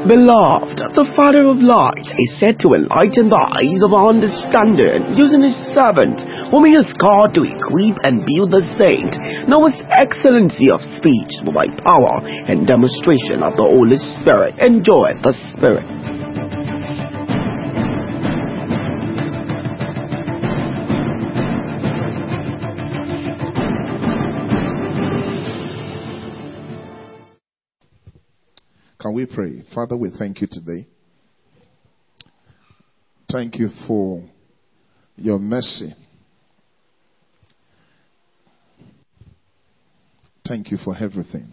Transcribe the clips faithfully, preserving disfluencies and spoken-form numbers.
Beloved, the Father of lights is said to enlighten the eyes of our understanding, using his servant, whom he has called to equip and build the saint. Now his excellency of speech, by power and demonstration of the Holy Spirit, enjoy the Spirit. Can we pray? Father, we thank you today. Thank you for your mercy. Thank you for everything.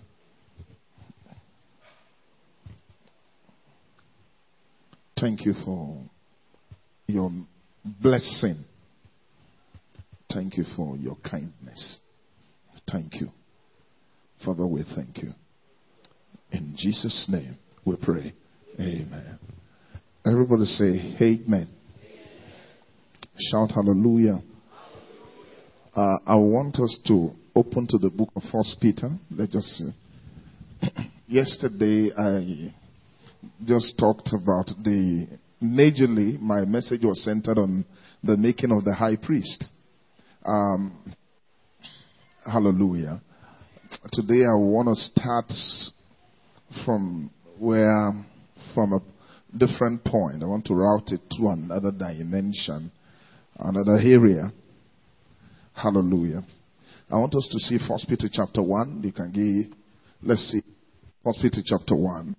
Thank you for your blessing. Thank you for your kindness. Thank you. Father, we thank you. In Jesus' name we pray. Amen. Everybody say amen. Amen. Shout hallelujah. Uh, I want us to open to the book of First Peter. Let's just see. Yesterday I just talked about the, majorly my message was centered on the making of the high priest. Um, hallelujah. Today I want to start from where, from a different point. I want to route it to another dimension, another area. Hallelujah. I want us to see First Peter chapter one. You can give, let's see, First Peter chapter one.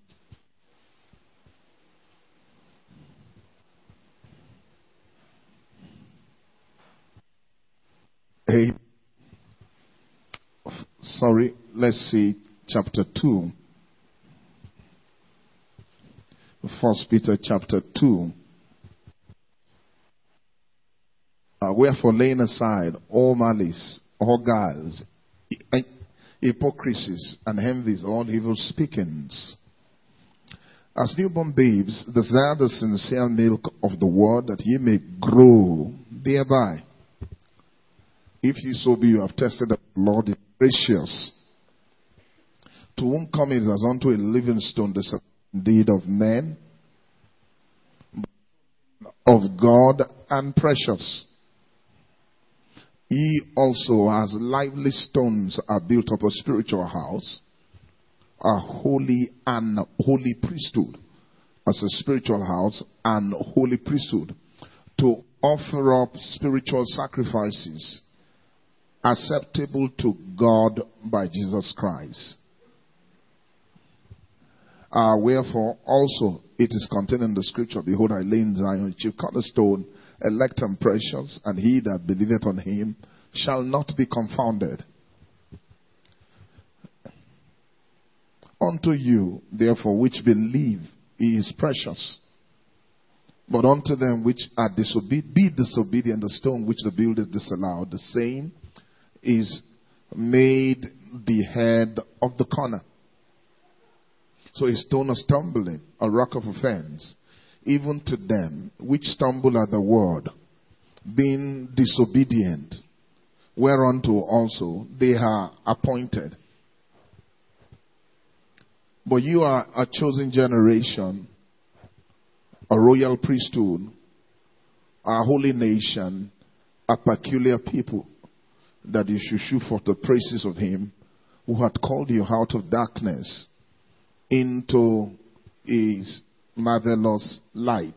Hey, sorry, let's see chapter two. First Peter chapter two. Uh, wherefore, laying aside all malice, all guiles, hypocrisies, and envies, all evil speakings, as newborn babes, desire the sincere milk of the word, that ye may grow thereby. If ye so be, you have tested that the Lord is gracious, to whom cometh as unto a living stone the indeed of men, of God, and precious. Ye also, as lively stones, are built up a spiritual house, a holy and holy priesthood, as a spiritual house and holy priesthood, to offer up spiritual sacrifices acceptable to God by Jesus Christ. Uh, wherefore also it is contained in the scripture, behold, I lay in Zion a chief cornerstone, elect and precious, and he that believeth on him shall not be confounded. Unto you, therefore, which believe, he is precious. But unto them which are disobedient, be disobedient, the stone which the builders disallowed, the same is made the head of the corner. So a stone of stumbling, a rock of offense, even to them which stumble at the word, being disobedient, whereunto also they are appointed. But you are a chosen generation, a royal priesthood, a holy nation, a peculiar people, that you should shew forth the praises of him who hath called you out of darkness into his marvelous light.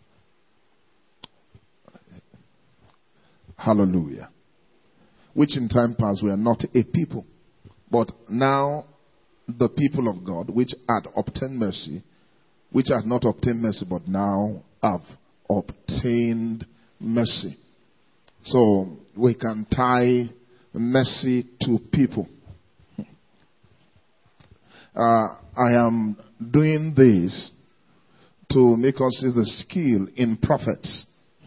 Hallelujah. Which in time past were not a people, but now the people of God, which had obtained mercy, which had not obtained mercy, but now have obtained mercy. So we can tie mercy to people. Uh, I am doing this to make us see the skill in prophets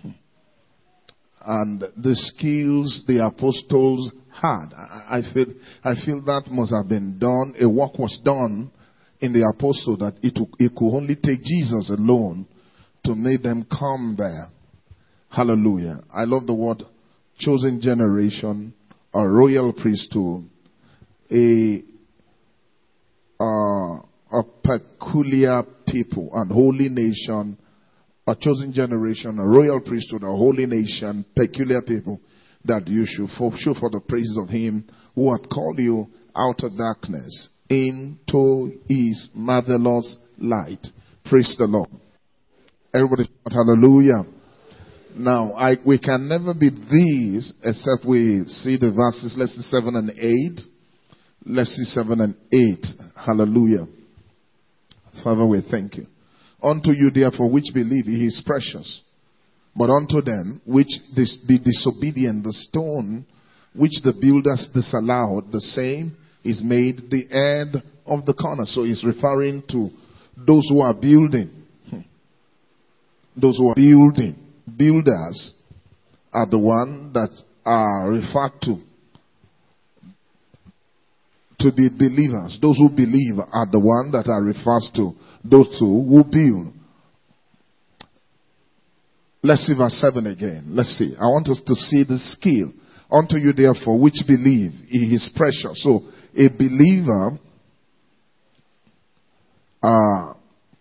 and the skills the apostles had. I, I feel I feel that must have been done. A work was done in the apostle that it, it could only take Jesus alone to make them come there. Hallelujah. I love the word chosen generation, a royal priesthood, a uh, a peculiar people and holy nation, a chosen generation, a royal priesthood, a holy nation, peculiar people, that you should show for the praises of him who hath called you out of darkness into his marvelous light. Praise the Lord. Everybody shout hallelujah. Now, I, we can never be these except we see the verses. Let's see seven and eight. Let's see seven and eight. Hallelujah. Father, we thank you. Unto you, therefore, which believe, he is precious. But unto them which dis- be disobedient, the stone which the builders disallowed, the same is made the head of the corner. So he's referring to those who are building. Those who are building. Builders are the ones that are referred to to be believers. Those who believe are the ones that are referred to. Those two who build. Let's see verse seven again. Let's see. I want us to see the skill. Unto you therefore which believe, he is precious. So a believer uh,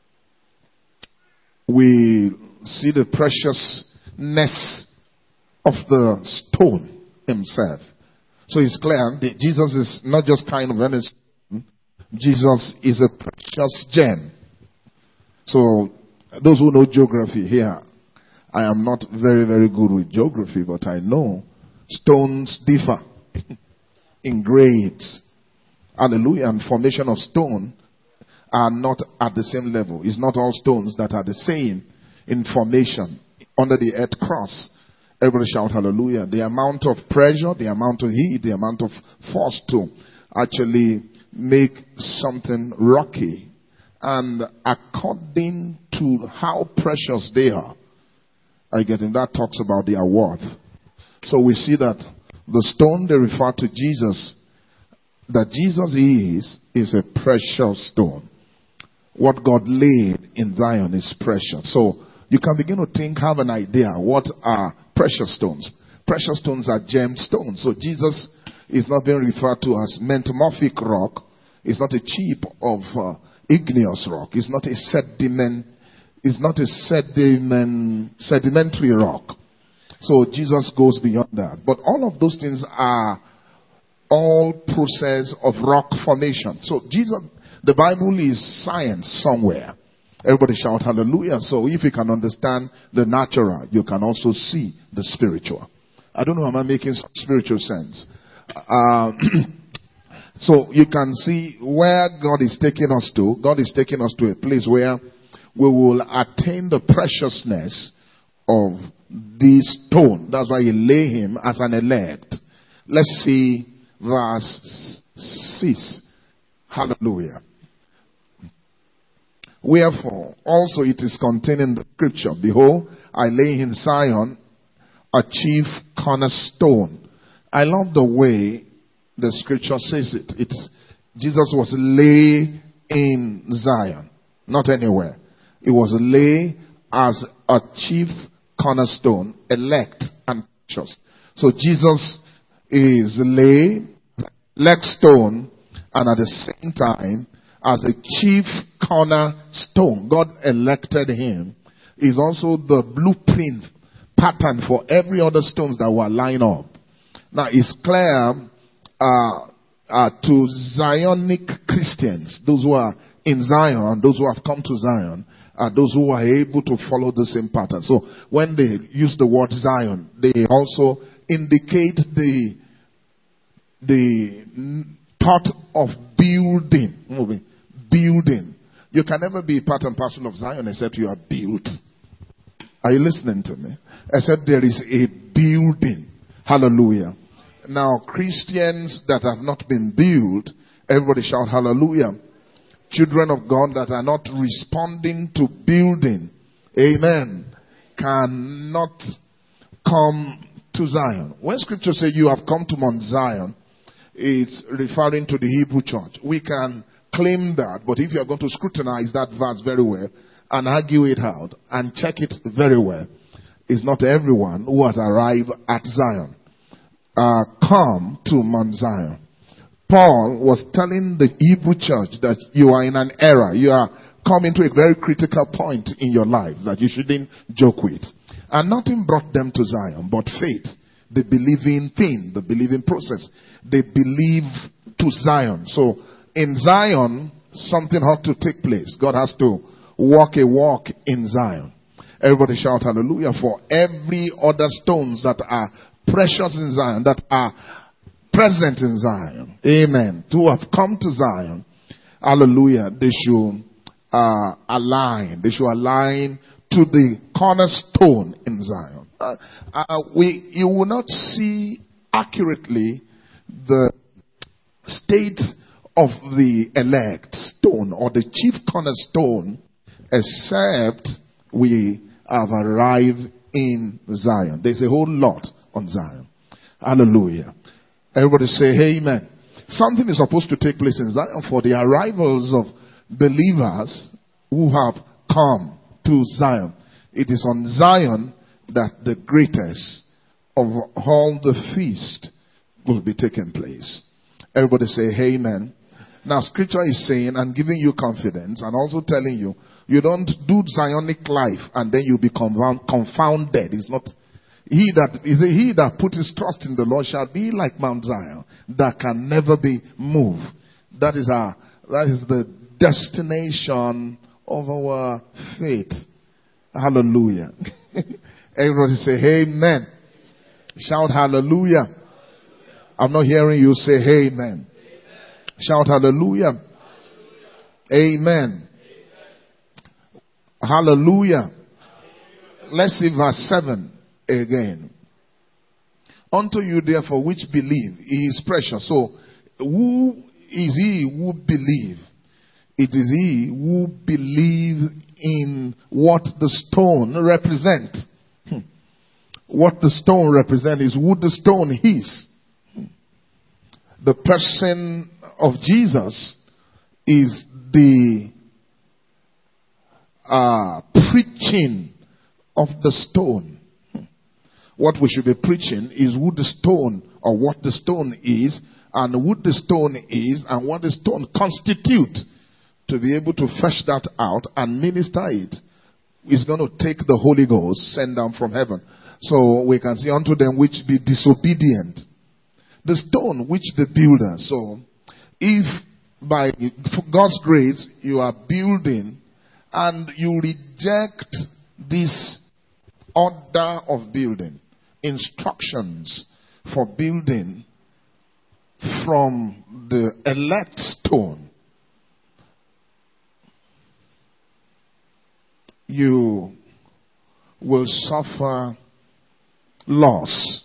we see the preciousness of the stone himself. So it's clear that Jesus is not just kind of any stone. Jesus is a precious gem. So those who know geography here, I am not very, very good with geography, but I know stones differ in grades. Hallelujah. And formation of stone are not at the same level. It's not all stones that are the same in formation under the earth cross. Everybody shout hallelujah. The amount of pressure, the amount of heat, the amount of force to actually make something rocky. And according to how precious they are, I get in that talks about their worth. So we see that the stone they refer to Jesus, that Jesus is, is a precious stone. What God laid in Zion is precious. So you can begin to think, have an idea, what are precious stones? Precious stones are gemstones. So Jesus is not being referred to as metamorphic rock. It's not a chip of uh, igneous rock. It's not a sediment. It's not a sediment, sedimentary rock. So Jesus goes beyond that. But all of those things are all process of rock formation. So Jesus, the Bible is science somewhere. Everybody shout hallelujah. So if you can understand the natural, you can also see the spiritual. I don't know, am I making spiritual sense? Uh, so you can see where God is taking us to. God is taking us to a place where we will attain the preciousness of this stone. That's why he lay him as an elect. Let's see verse six. Hallelujah. Wherefore, also it is contained in the scripture, behold, I lay in Zion a chief cornerstone. I love the way the scripture says it. It's Jesus was laid in Zion, not anywhere. It was laid as a chief cornerstone, elect and precious. So Jesus is laid, elect stone, and at the same time, as a chief cornerstone. God elected him. Is also the blueprint pattern for every other stones that were lined up. Now it's clear uh, uh, to Zionic Christians, those who are in Zion, those who have come to Zion, are those who are able to follow the same pattern. So when they use the word Zion, they also indicate the the thought of building. Moving. Building. You can never be part and parcel of Zion except you are built. Are you listening to me? Except there is a building. Hallelujah. Now, Christians that have not been built, everybody shout hallelujah. Children of God that are not responding to building, amen, cannot come to Zion. When scripture says you have come to Mount Zion, it's referring to the Hebrew church. We can claim that, but if you are going to scrutinize that verse very well and argue it out and check it very well, it's not everyone who has arrived at Zion. Uh, come to Mount Zion. Paul was telling the Hebrew church that you are in an era. You are come into a very critical point in your life that you shouldn't joke with. And nothing brought them to Zion but faith. The believing thing, the believing process. They believe to Zion. So in Zion, something had to take place. God has to walk a walk in Zion. Everybody shout hallelujah. For every other stones that are precious in Zion, that are present in Zion. Amen. To have come to Zion. Hallelujah. They should uh, align. They should align to the cornerstone in Zion. Uh, uh, we, you will not see accurately the state of the elect stone or the chief cornerstone, except we have arrived in Zion. There's a whole lot on Zion. Hallelujah. Everybody say amen. Something is supposed to take place in Zion for the arrivals of believers who have come to Zion. It is on Zion that the greatest of all the feast will be taking place. Everybody say amen. Now scripture is saying and giving you confidence and also telling you, you don't do Zionic life and then you become confounded. It's not he that is he that put his trust in the Lord shall be like Mount Zion that can never be moved. That is our that is the destination of our faith. Hallelujah. Everybody say amen. Shout hallelujah. I'm not hearing you say amen. Shout hallelujah. Amen. Hallelujah. Let's see verse seven again. Unto you therefore which believe, he is precious. So who is he who believe? It is he who believe in what the stone represent. Hmm. What the stone represent is who the stone is. Hmm. The person of Jesus is the uh, preaching of the stone. Hmm. What we should be preaching is who the stone or what the stone is and who the stone is and what the stone constitutes. To be able to fetch that out and minister it is going to take the Holy Ghost sent down from heaven. So we can see unto them which be disobedient. The stone which the builder. So if by God's grace you are building and you reject this order of building, instructions for building from the elect stone, you will suffer loss.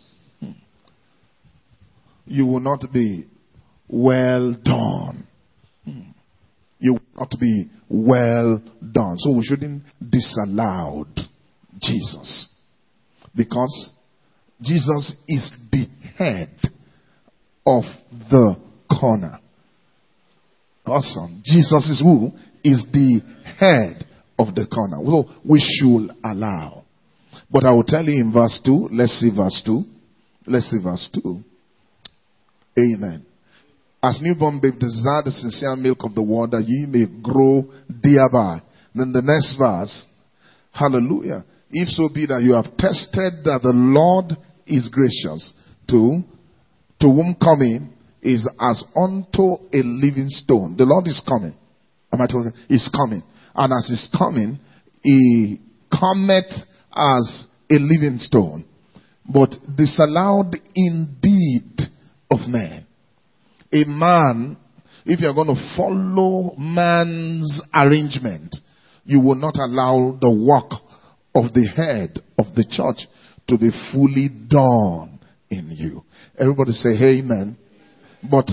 You will not be well done. You will not be well done. So we shouldn't disallow Jesus. Because Jesus is the head of the corner. Awesome. Jesus is who? Is the head of the corner. So we should allow. But I will tell you in verse two. Let's see verse two. Let's see verse two. Amen. As newborn babe desire the sincere milk of the word that ye may grow thereby. Then the next verse. Hallelujah. If so be that you have tested that the Lord is gracious, to, to whom coming is as unto a living stone. The Lord is coming. Am I talking? He's coming. And as he's coming, he cometh as a living stone, but disallowed indeed of man. A man, if you're going to follow man's arrangement, you will not allow the work of the head of the church to be fully done in you. Everybody say amen. But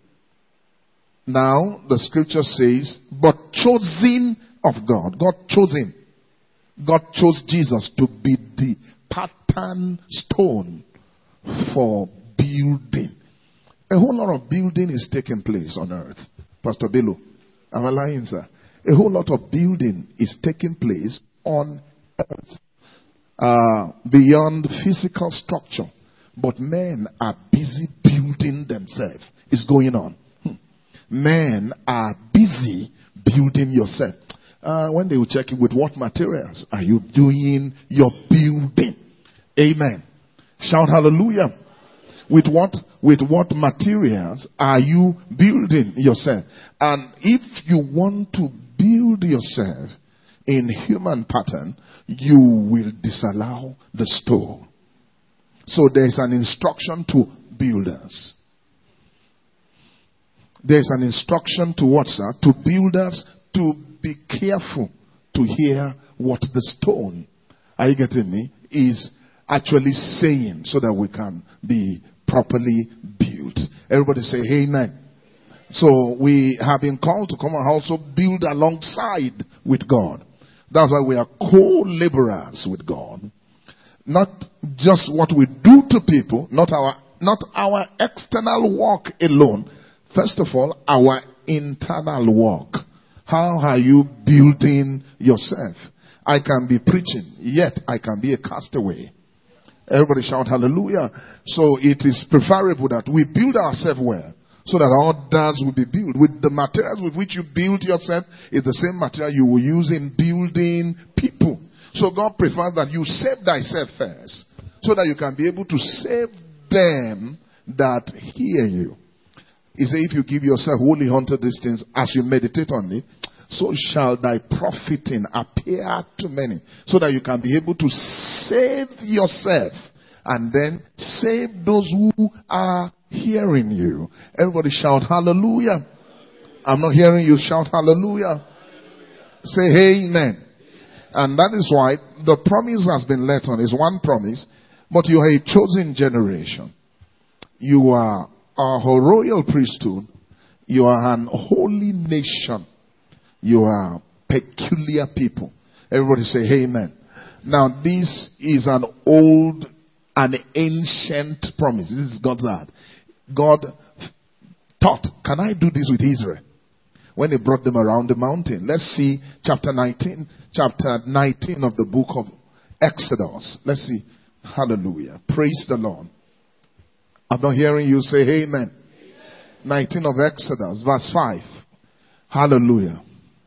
now the scripture says, but chosen of God. God chose him. God chose Jesus to be the pattern stone for building. A whole lot of building is taking place on earth. Pastor Bello, am I lying, sir? A whole lot of building is taking place on earth. Uh, beyond physical structure. But men are busy building themselves. It's going on. Hmm. Men are busy building yourself. Uh, when they will check you, with what materials are you doing your building? Amen. Shout hallelujah. With what, with what materials are you building yourself? And if you want to build yourself in human pattern, you will disallow the stone. So there's an instruction to builders. There's an instruction to what, sir? To builders to be careful to hear what the stone, are you getting me, is actually saying, so that we can be properly built. Everybody say amen. So we have been called to come and also build alongside with God. That's why we are co-laborers with God. Not just what we do to people, not our not our external work alone. First of all, our internal work. How are you building yourself? I can be preaching, yet I can be a castaway. Everybody shout hallelujah. So it is preferable that we build ourselves well, so that others will be built. With the materials with which you build yourself is the same material you will use in building people. So God prefers that you save thyself first, so that you can be able to save them that hear you. He said, if you give yourself wholly unto these things, as you meditate on it, so shall thy profiting appear to many. So that you can be able to save yourself and then save those who are hearing you. Everybody shout hallelujah. I'm not hearing you shout hallelujah. Say amen. And that is why the promise has been let on. It's one promise, but you are a chosen generation. You are a royal priesthood. You are an holy nation. You are peculiar people. Everybody say amen. Now this is an old, an ancient promise. This is God's word. God thought, can I do this with Israel? When he brought them around the mountain. Let's see chapter nineteen. Chapter nineteen of the book of Exodus. Let's see. Hallelujah. Praise the Lord. I'm not hearing you say amen. Amen. nineteen of Exodus, verse five. Hallelujah.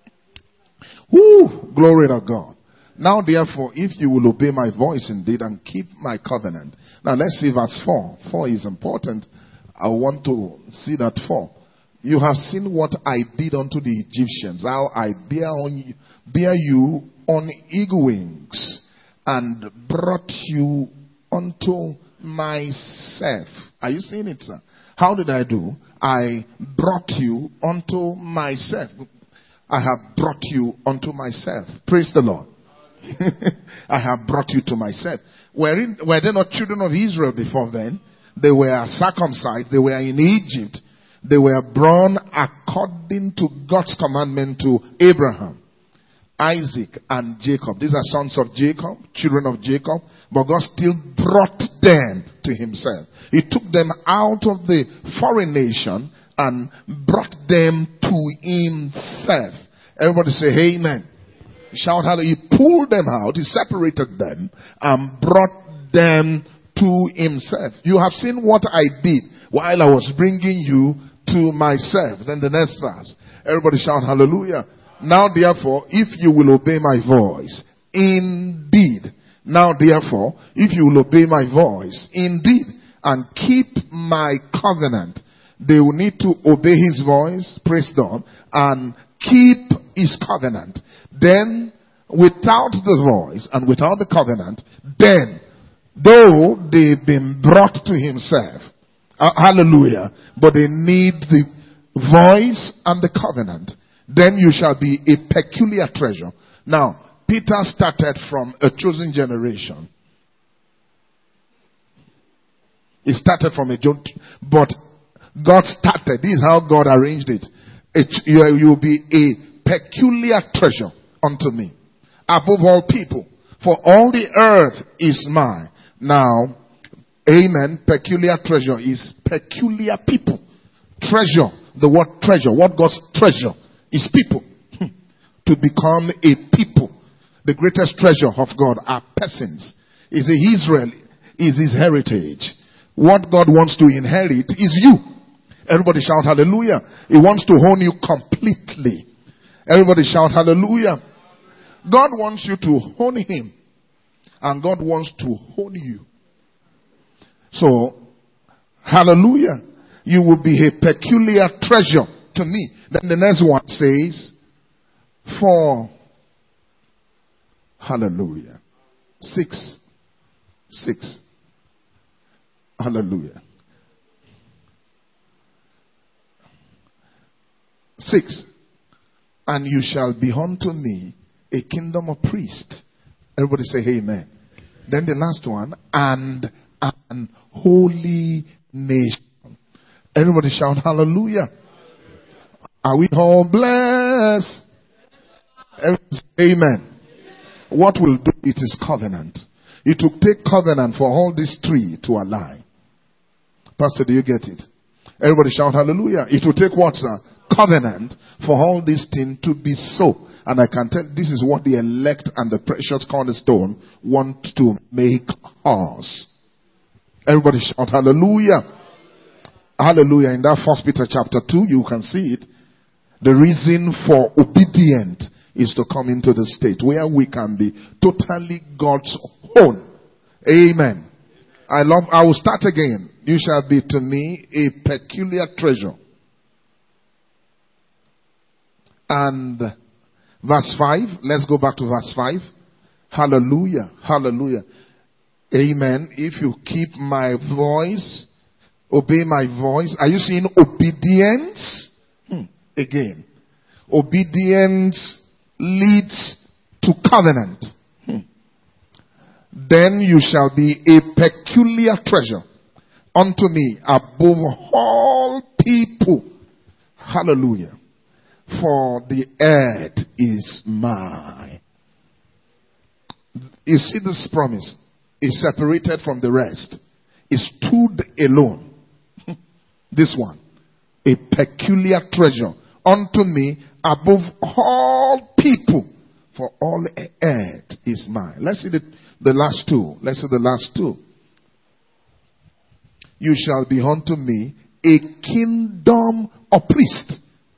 Woo! Glory to God. Now therefore, if you will obey my voice indeed and keep my covenant. Now let's see verse four. four is important. I want to see that four. You have seen what I did unto the Egyptians, how I bear on you, bear you on eagle wings, and brought you unto myself. Are you seeing it, sir? How did I do? I brought you unto myself. I have brought you unto myself. Praise the Lord. I have brought you to myself. Were, in, were they not children of Israel before then? They were circumcised. They were in Egypt. They were born according to God's commandment to Abraham, Isaac, and Jacob. These are sons of Jacob, children of Jacob. But God still brought them to himself. He took them out of the foreign nation and brought them to himself. Everybody say amen. Shout hallelujah. He pulled them out. He separated them and brought them to himself. You have seen what I did while I was bringing you to myself. Then the next verse. Everybody shout hallelujah. Now therefore, if you will obey my voice, indeed. Now therefore, if you will obey my voice, indeed, and keep my covenant. They will need to obey his voice, praise God, and keep his covenant. Then, without the voice and without the covenant, then, though they've been brought to himself, uh, hallelujah, but they need the voice and the covenant, then you shall be a peculiar treasure. Now, Peter started from a chosen generation. He started from a chosen, but God started. This is how God arranged it. it you will be a peculiar treasure unto me, above all people. For all the earth is mine. Now, amen. Peculiar treasure is peculiar people. Treasure. The word treasure. What God's treasure is people. To become a people. The greatest treasure of God are persons. Is Israel is his heritage. What God wants to inherit is you. Everybody shout hallelujah. He wants to own you completely. Everybody shout hallelujah. God wants you to hone him. And God wants to hone you. So, hallelujah. You will be a peculiar treasure to me. Then the next one says, for, hallelujah. Six. Six. Hallelujah. Six. And you shall be unto me a kingdom of priests. Everybody say amen. Then the last one, and an holy nation. Everybody shout hallelujah. Are we all blessed? Everybody say amen. What will do it is covenant. It will take covenant for all these three to align. Pastor, do you get it? Everybody shout hallelujah. It will take what, sir? Covenant for all these things to be so. And I can tell this is what the elect and the precious cornerstone want to make us. Everybody shout hallelujah. Hallelujah. In that First Peter chapter two, you can see it. The reason for obedience is to come into the state where we can be totally God's own. Amen. I love, I will start again. You shall be to me a peculiar treasure. And verse five, let's go back to verse five. Hallelujah. Hallelujah. Amen. If you keep my voice, obey my voice. Are you seeing obedience? Hmm. Again. Obedience leads to covenant. Hmm. Then you shall be a peculiar treasure unto me above all people. Hallelujah. For the earth is mine. You see this promise is separated from the rest. It stood alone. This one. A peculiar treasure unto me above all people. For all earth is mine. Let's see the, the last two. Let's see the last two. You shall be unto me a kingdom of priests.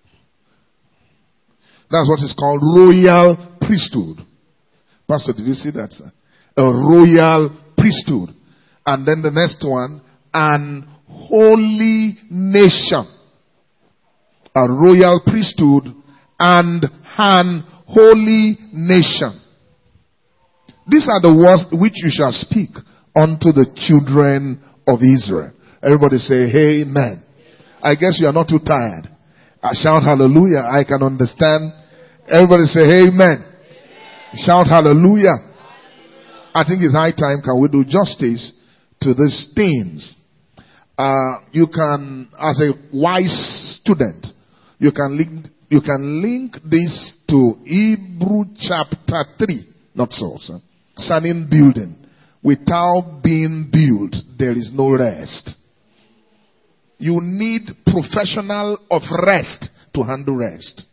That's what is called royal priesthood. Pastor, did you see that, sir? A royal priesthood. And then the next one, an holy nation. A royal priesthood and an holy nation. These are the words which you shall speak unto the children of Israel. Everybody say, amen. I guess you are not too tired. I shout hallelujah. I can understand. Everybody say amen. Amen. Shout hallelujah. Hallelujah. I think it's high time. Can we do justice to these things? Uh, you can, as a wise student, you can link, you can link this to Hebrew chapter three. Not so, sir. Concerning building. Without being built, there is no rest. You need professional of rest to handle rest.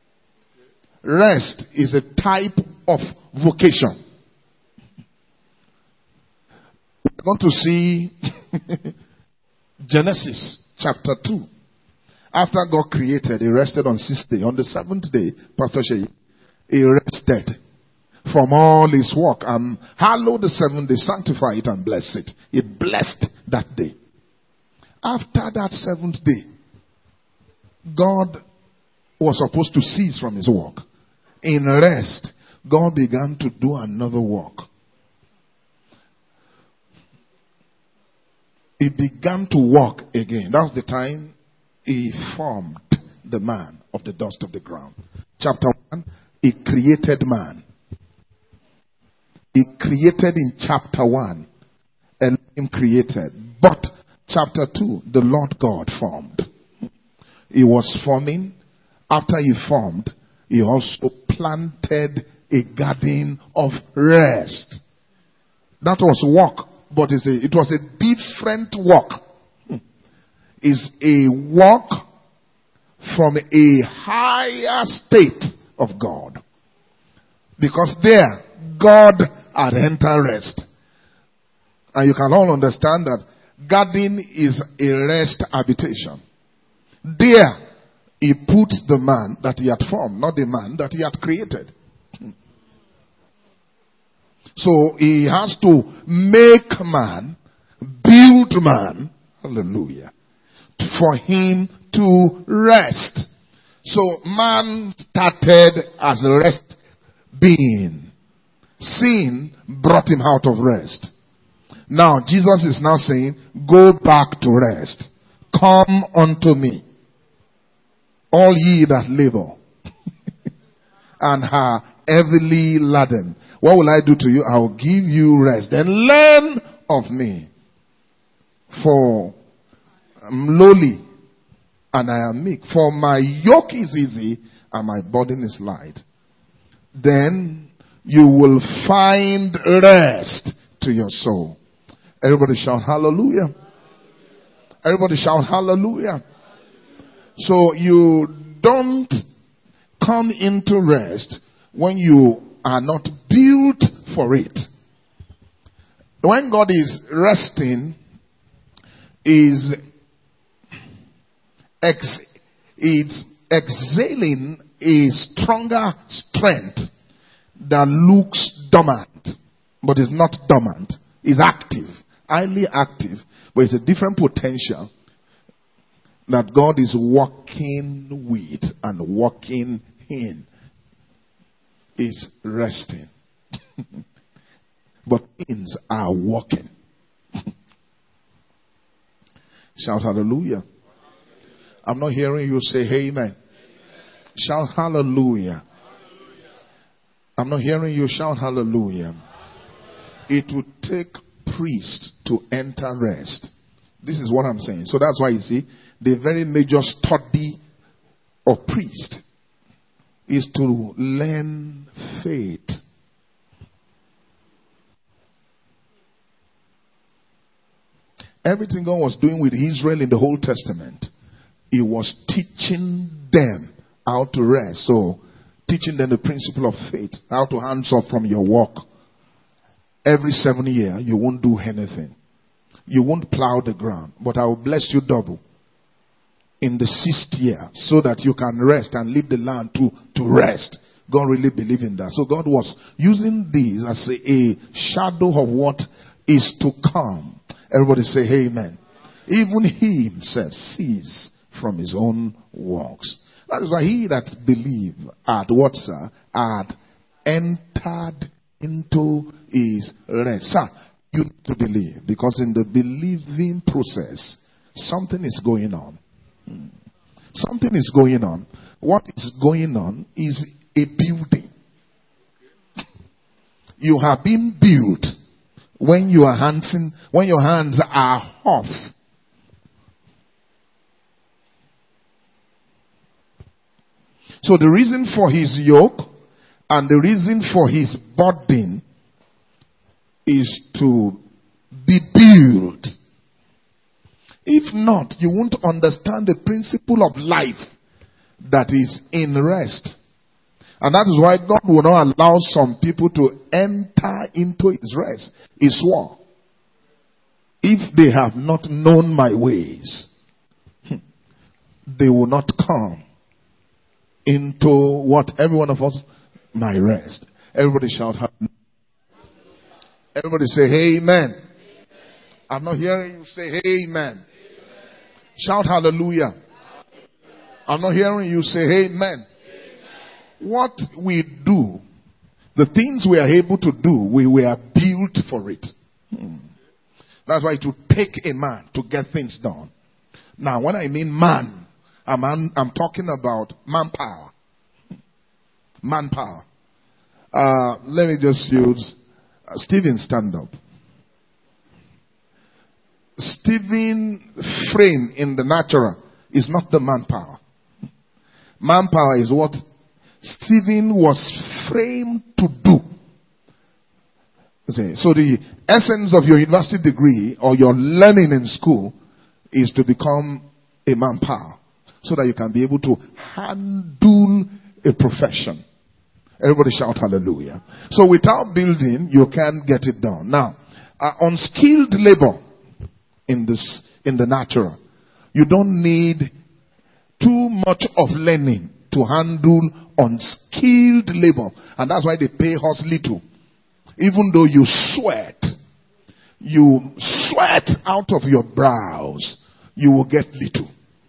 Rest is a type of vocation. We're going to see Genesis chapter two. After God created, he rested on sixth day. On the seventh day, Pastor Shay, he rested from all his work. And hallowed the seventh day, sanctify it and bless it. He blessed that day. After that seventh day, God was supposed to cease from his work. In rest, God began to do another work. He began to walk again. That was the time he formed the man of the dust of the ground. Chapter one, he created man. He created in chapter one. Elohim created. But chapter two, the Lord God formed. He was forming. After he formed, he also planted a garden of rest. That was work, but it's a, it was a different work. It's a work from a higher state of God. Because there, God had entered rest. And you can all understand that garden is a rest habitation. There, He put the man that he had formed, not the man that he had created. So he has to make man, build man, hallelujah, for him to rest. So man started as a rest being. Sin brought him out of rest. Now Jesus is now saying, go back to rest. Come unto me, all ye that labor and are heavily laden. What will I do to you? I will give you rest. Then learn of me, for I'm lowly and I am meek. For my yoke is easy and my burden is light. Then you will find rest to your soul. Everybody shout hallelujah. Everybody shout hallelujah. So you don't come into rest when you are not built for it. When God is resting, is ex, it's exhaling a stronger strength that looks dormant, but is not dormant. It's active, highly active, but it's a different potential that God is working with and working in. Is resting. But things are working. Shout hallelujah. I'm not hearing you say amen. Shout hallelujah. I'm not hearing you shout hallelujah. It would take priests to enter rest. This is what I'm saying. So that's why you see, the very major study of priest is to learn faith. Everything God was doing with Israel in the Old Testament, He was teaching them how to rest. So, teaching them the principle of faith, how to hands off from your work. Every seven years, you won't do anything. You won't plow the ground, but I will bless you double in the sixth year, so that you can rest and leave the land to, to rest. God really believed in that. So God was using this as a, a shadow of what is to come. Everybody say amen. Even he himself ceased from his own works. That is why he that believed had what, sir? Had entered into his rest. Sir, you need to believe, because in the believing process, something is going on. Hmm. Something is going on. What is going on is a building. You have been built when you are handsing, when your hands are off. So the reason for his yoke and the reason for his burden is to be built. If not, you won't understand the principle of life that is in rest. And that is why God will not allow some people to enter into his rest. He swore, if they have not known my ways, they will not come into what? Every one of us, my rest. Everybody shout hallelujah. Everybody say amen. Amen. I'm not hearing you say amen. Amen. Shout hallelujah. Hallelujah. I'm not hearing you say amen. Amen. What we do, the things we are able to do, we were built for it. Hmm. That's why it will take a man to get things done. Now, when I mean man, I'm, I'm talking about manpower. Manpower. Uh, let me just use uh, Stephen, stand up. Stephen frame in the natural is not the manpower. Manpower is what Stephen was framed to do. So the essence of your university degree or your learning in school is to become a manpower, so that you can be able to handle a profession. Everybody shout hallelujah. So without building, you can't get it done. Now, uh, unskilled labor in this, in the natural, you don't need too much of learning to handle unskilled labor. And that's why they pay us little. Even though you sweat, you sweat out of your brows, you will get little.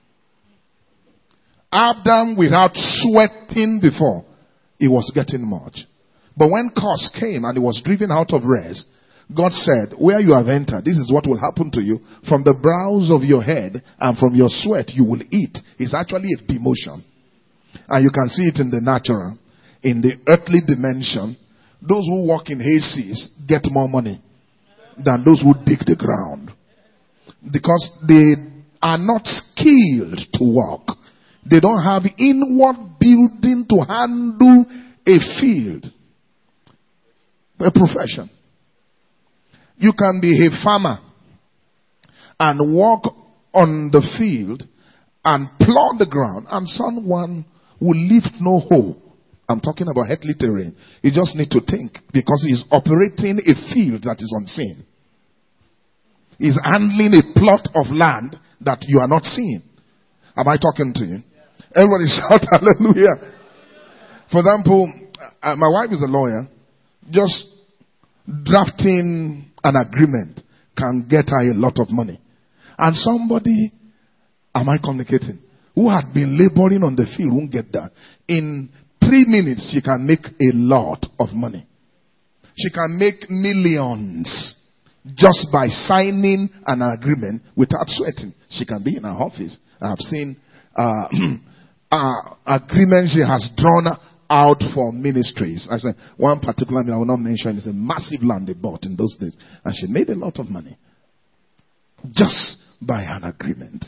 Adam, without sweating before, he was getting much. But when curse came and he was driven out of rest, God said, where you have entered, this is what will happen to you. From the brows of your head and from your sweat you will eat. It's actually a demotion. And you can see it in the natural. In the earthly dimension, those who walk in hayseeds get more money than those who dig the ground. Because they are not skilled to walk. They don't have inward building to handle a field, a profession. You can be a farmer and walk on the field and plow the ground, and someone will lift no hoe. I'm talking about earthly terrain. You just need to think, because he's operating a field that is unseen. He's handling a plot of land that you are not seeing. Am I talking to you? Everybody shout hallelujah. For example, uh, my wife is a lawyer. Just drafting an agreement can get her a lot of money. And somebody, am I communicating, who had been laboring on the field won't get that. In three minutes, she can make a lot of money. She can make millions just by signing an agreement without sweating. She can be in her office. I have seen uh, uh, agreements she has drawn out for ministries. I said one particular, I will not mention, is a massive land they bought in those days, and she made a lot of money just by an agreement.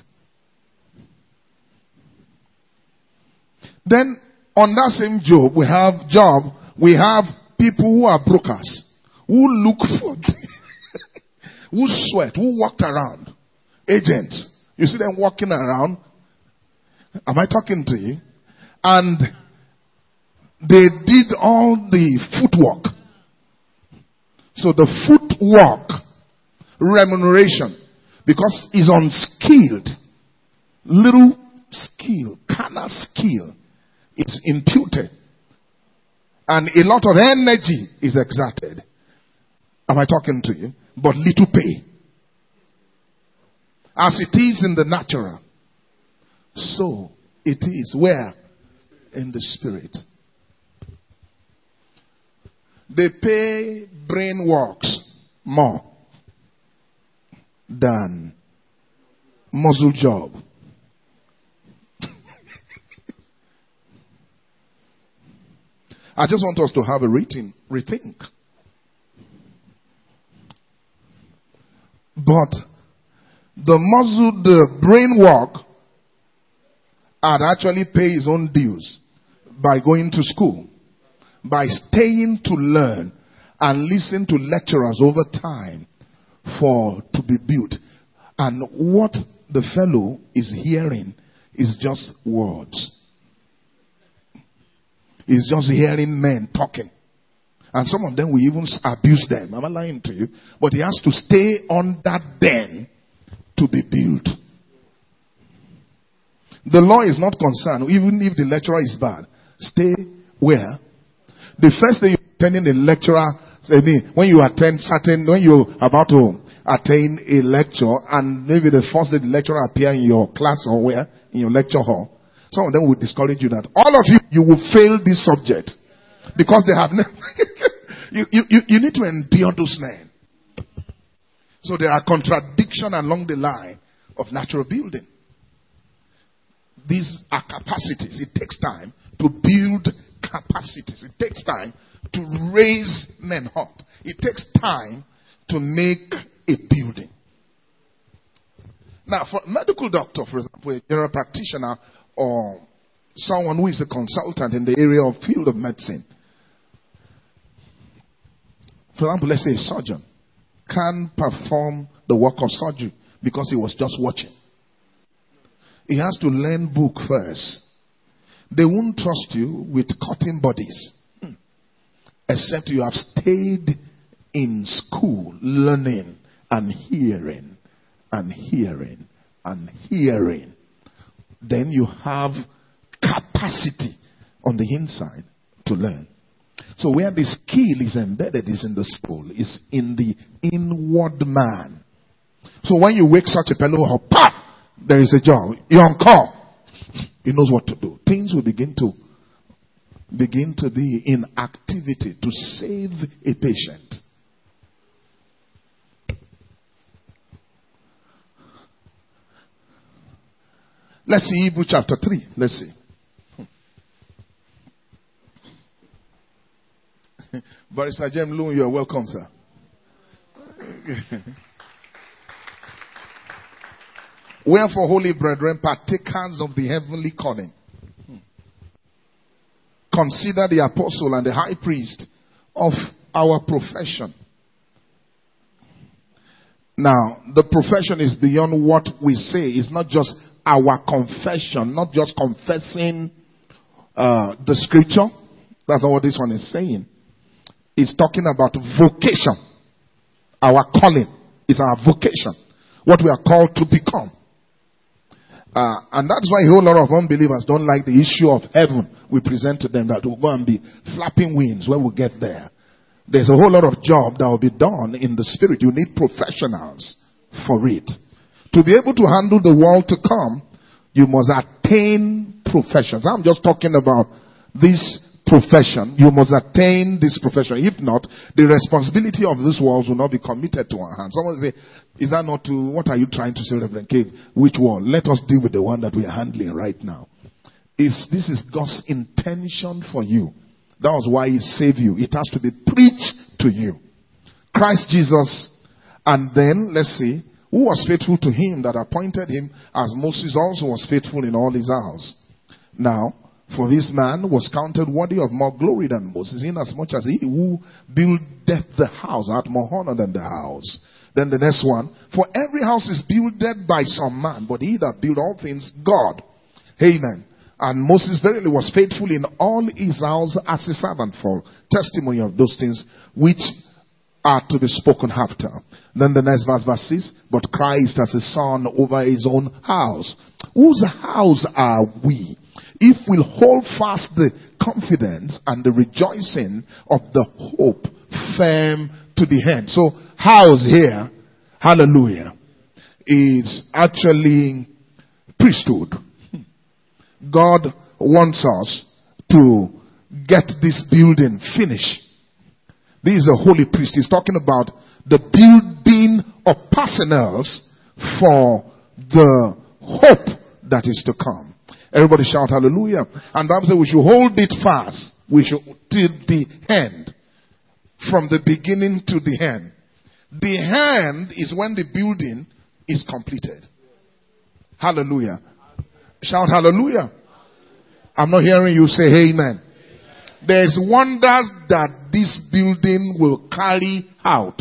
Then on that same job, we have job, we have people who are brokers, who look for, who sweat, who walked around, agents. You see them walking around. Am I talking to you? And they did all the footwork. So the footwork remuneration, because it's unskilled, little skill, carnal skill, is imputed. And a lot of energy is exerted. Am I talking to you? But little pay. As it is in the natural, so it is where? In the spirit. They pay brain works more than muscle job. I just want us to have a rating, rethink. But the muscle, the brain work, had actually paid his own dues by going to school, by staying to learn and listen to lecturers over time for to be built. And what the fellow is hearing is just words. He's just hearing men talking. And some of them will even abuse them. I'm not lying to you. But he has to stay on that den to be built. The law is not concerned, even if the lecturer is bad. Stay where? The first day you're attending the lecturer, when you attend certain, when you're about to attend a lecture, and maybe the first day the lecturer appear in your class or where, in your lecture hall, some of them will discourage you that all of you, you will fail this subject. Because they have never, you, you, you, you need to endure those men. So there are contradictions along the line of natural building. These are capacities. It takes time to build capacities. It takes time to raise men up. It takes time to make a building. Now, for a medical doctor, for example, a general practitioner, or someone who is a consultant in the area of field of medicine, for example, let's say a surgeon can perform the work of surgery because he was just watching. He has to learn book first. They won't trust you with cutting bodies, hmm. except you have stayed in school learning and hearing and hearing and hearing. then you have capacity on the inside to learn. So where the skill is embedded is in the soul, is in the inward man. So when you wake such a fellow up, pop, there is a job. You're on call. He knows what to do. Things will begin to begin to be in activity to save a patient. Let's see Hebrews chapter three. Let's see. Barrister Jem Loon, you are welcome, sir. Wherefore, holy brethren, partakers of the heavenly calling, consider the apostle and the high priest of our profession. Now, the profession is beyond what we say. It's not just our confession, not just confessing uh, the scripture. That's not what this one is saying. It's talking about vocation. Our calling is our vocation. What we are called to become. Uh, and that's why a whole lot of unbelievers don't like the issue of heaven. We present to them that we'll go and be flapping wings when we get there. There's a whole lot of job that will be done in the spirit. You need professionals for it. To be able to handle the world to come, you must attain professions. I'm just talking about this profession. You must attain this profession. If not, the responsibility of this world will not be committed to our hands. Someone say, is that not to, what are you trying to say, Reverend Cave? Which one? Let us deal with the one that we are handling right now. Is this is God's intention for you. That was why He saved you. It has to be preached to you. Christ Jesus, and then, let's see, who was faithful to Him that appointed Him, as Moses also was faithful in all his house. Now, for this man was counted worthy of more glory than Moses, inasmuch as he who buildeth the house hath more honor than the house. Then the next one, for every house is builded by some man, but he that build all things, God. Amen. And Moses verily was faithful in all his house as a servant, for testimony of those things which are to be spoken after. Then the next verse, verse six, but Christ as a son over his own house. Whose house are we? If we'll hold fast the confidence and the rejoicing of the hope firm to the end. So, house here, hallelujah, is actually priesthood. God wants us to get this building finished. This is a holy priest. He's talking about the building of personnel for the hope that is to come. Everybody shout hallelujah. And the Bible says we should hold it fast. We should till the end. From the beginning to the end. The end is when the building is completed. Hallelujah. Shout hallelujah. I'm not hearing you say amen. There's wonders that this building will carry out.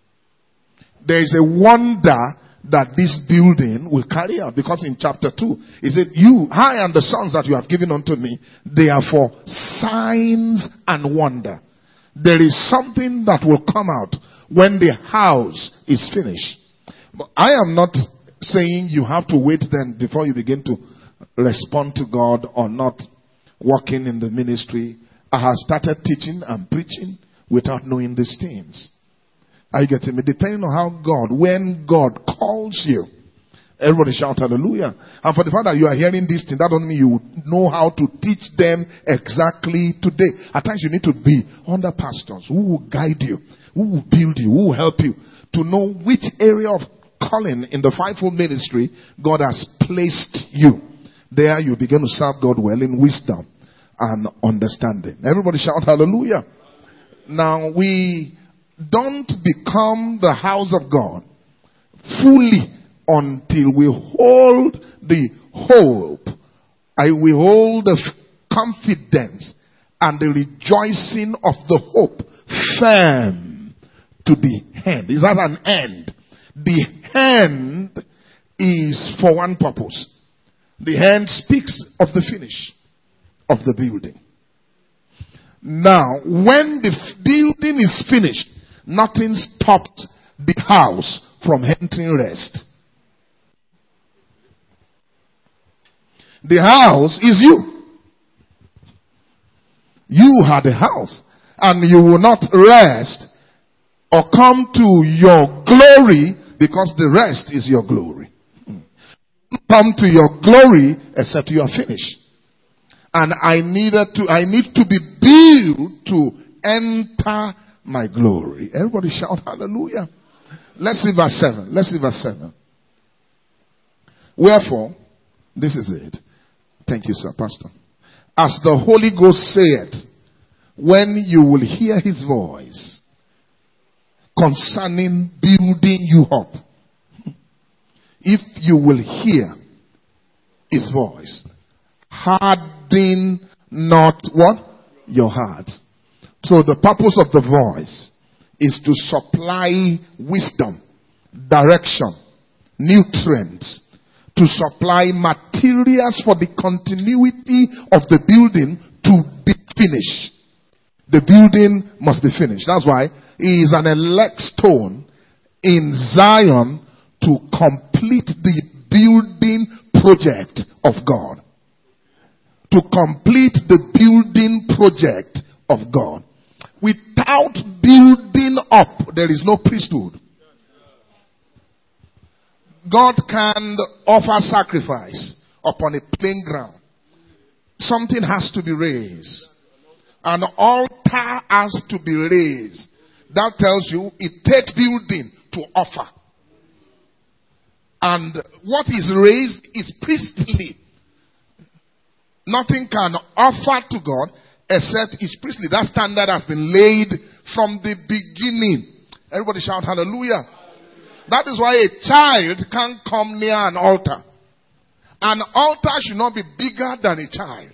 There's a wonder that this building will carry out. Because in chapter two, it said, you, I and the sons that you have given unto me, they are for signs and wonder. There is something that will come out when the house is finished. But I am not saying you have to wait then before you begin to respond to God or not working in the ministry. I have started teaching and preaching without knowing these things. Are you getting me? Depending on how God, when God calls you, everybody shout hallelujah. And for the fact that you are hearing these things, that doesn't mean you know how to teach them exactly today. At times you need to be under pastors who will guide you, who will build you, who will help you to know which area of calling in the fivefold ministry God has placed you. There you begin to serve God well in wisdom and understanding. Everybody shout hallelujah. Now we don't become the house of God fully until we hold the hope. I will hold the confidence and the rejoicing of the hope firm to the end. Is that an end? The end is for one purpose. The end speaks of the finish of the building. Now, when the building is finished, nothing stopped the house from entering rest. The house is you. You are the house. And you will not rest or come to your glory because the rest is your glory. Come to your glory except you are finished. And I needed to, I need to be built to enter my glory. Everybody shout hallelujah. Let's see verse seven. Let's see verse seven. Wherefore, this is it. Thank you, sir, Pastor. As the Holy Ghost saith, when you will hear his voice concerning building you up, if you will hear his voice, harden not what? Your heart. So the purpose of the voice is to supply wisdom, direction, nutrients, to supply materials for the continuity of the building to be finished. The building must be finished. That's why he is an elect stone in Zion to complete the building project of God. To complete the building project of God. Without building up, there is no priesthood. God can offer sacrifice upon a plain ground. Something has to be raised. An altar has to be raised. That tells you it takes building to offer. And what is raised is priestly. Nothing can offer to God except it's priestly. That standard has been laid from the beginning. Everybody shout hallelujah. That is why a child can't come near an altar. An altar should not be bigger than a child.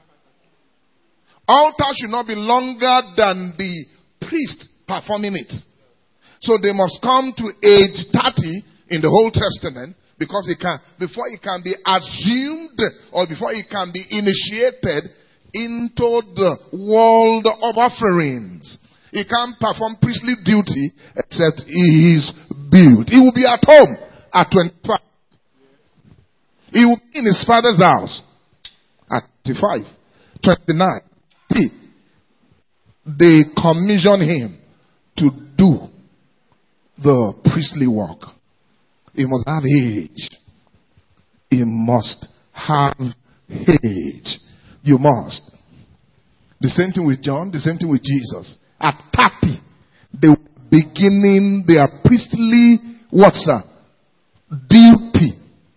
Altar should not be longer than the priest performing it. So they must come to age thirty in the Old Testament because it can, before it can be assumed or before it can be initiated into the world of offerings. He can't perform priestly duty except he is built. He will be at home at twenty-five. He will be in his father's house at twenty-five, twenty-nine. See, they commission him to do the priestly work. He must have age. He must have age. You must. The same thing with John, the same thing with Jesus. At thirty, they were beginning their priestly, what's that? Duty.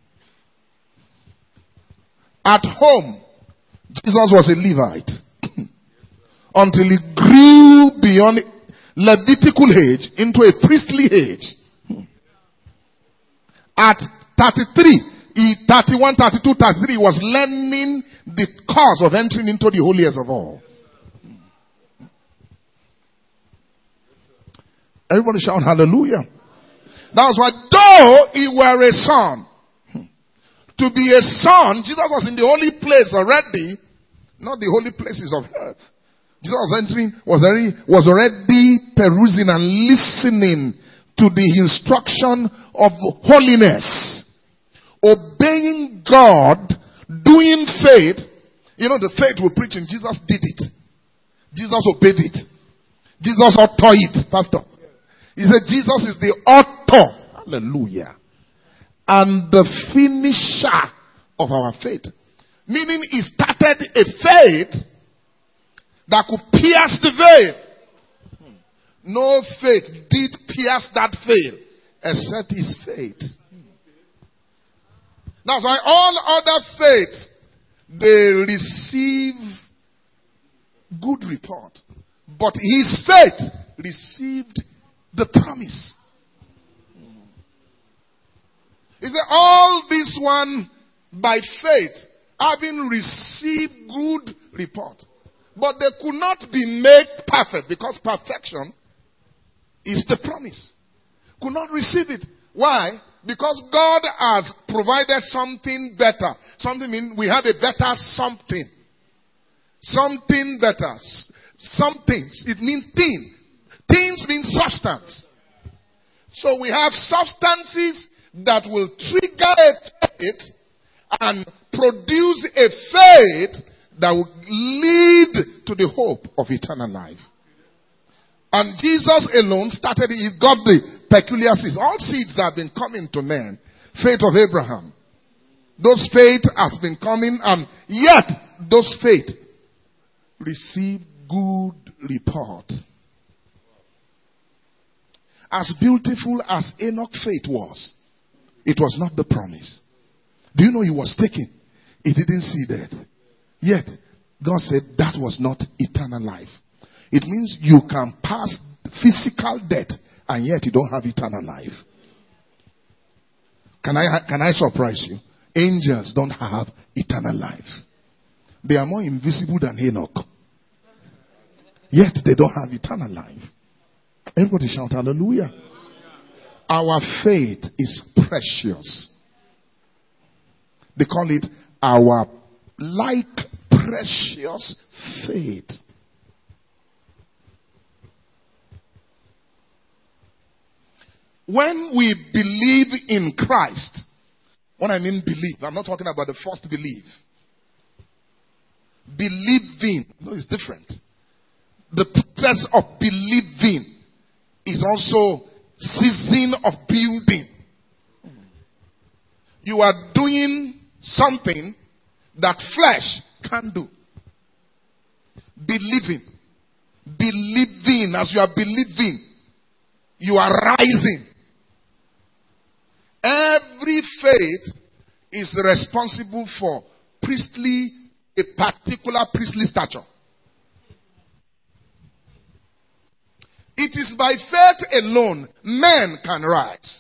At home, Jesus was a Levite. Until he grew beyond Levitical age into a priestly age. At thirty-three, he, thirty-one, thirty-two, thirty-three, he was learning the cause of entering into the holiest of all. Everybody shout hallelujah. That was why, though he were a son, to be a son, Jesus was in the holy place already, not the holy places of earth. Jesus was entering, was already, was already perusing and listening to the instruction of holiness. Obeying God, doing faith. You know, the faith we're preaching, Jesus did it. Jesus obeyed it. Jesus authored it, Pastor. He said Jesus is the author. Hallelujah. And the finisher of our faith. Meaning he started a faith that could pierce the veil. No faith did pierce that veil except his faith. That's why all other faiths, they receive good report. But his faith received the promise. He said, all this one by faith, having received good report. But they could not be made perfect because perfection is the promise. Could not receive it. Why? Because God has provided something better. Something means we have a better something. Something better. Some things. It means thing. Things mean substance. So we have substances that will trigger a faith and produce a faith that will lead to the hope of eternal life. And Jesus alone started it. He got the peculiar seeds. All seeds have been coming to men. Faith of Abraham. Those faith has been coming, and yet those faith received good report. As beautiful as Enoch's faith was, it was not the promise. Do you know he was taken? He didn't see death. Yet, God said that was not eternal life. It means you can pass physical death and yet you don't have eternal life. Can I, can I surprise you? Angels don't have eternal life. They are more invisible than Enoch. Yet they don't have eternal life. Everybody shout hallelujah. Our faith is precious. They call it our like precious faith. When we believe in Christ, when I mean believe, I'm not talking about the first belief. Believing, no, it's different. The process of believing is also season of building. You are doing something that flesh can't do. Believing. Believing. As you are believing, you are rising. Every faith is responsible for priestly, a particular priestly stature. It is by faith alone men can rise.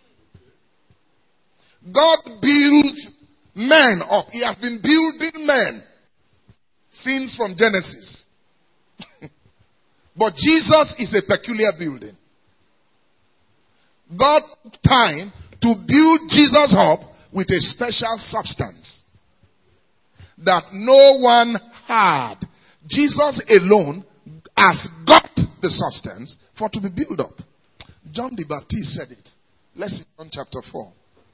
God builds men up. He has been building men since from Genesis. But Jesus is a peculiar building. God took time to build Jesus up with a special substance that no one had. Jesus alone has got the substance for to be built up. John the Baptist said it. Let's see John chapter four.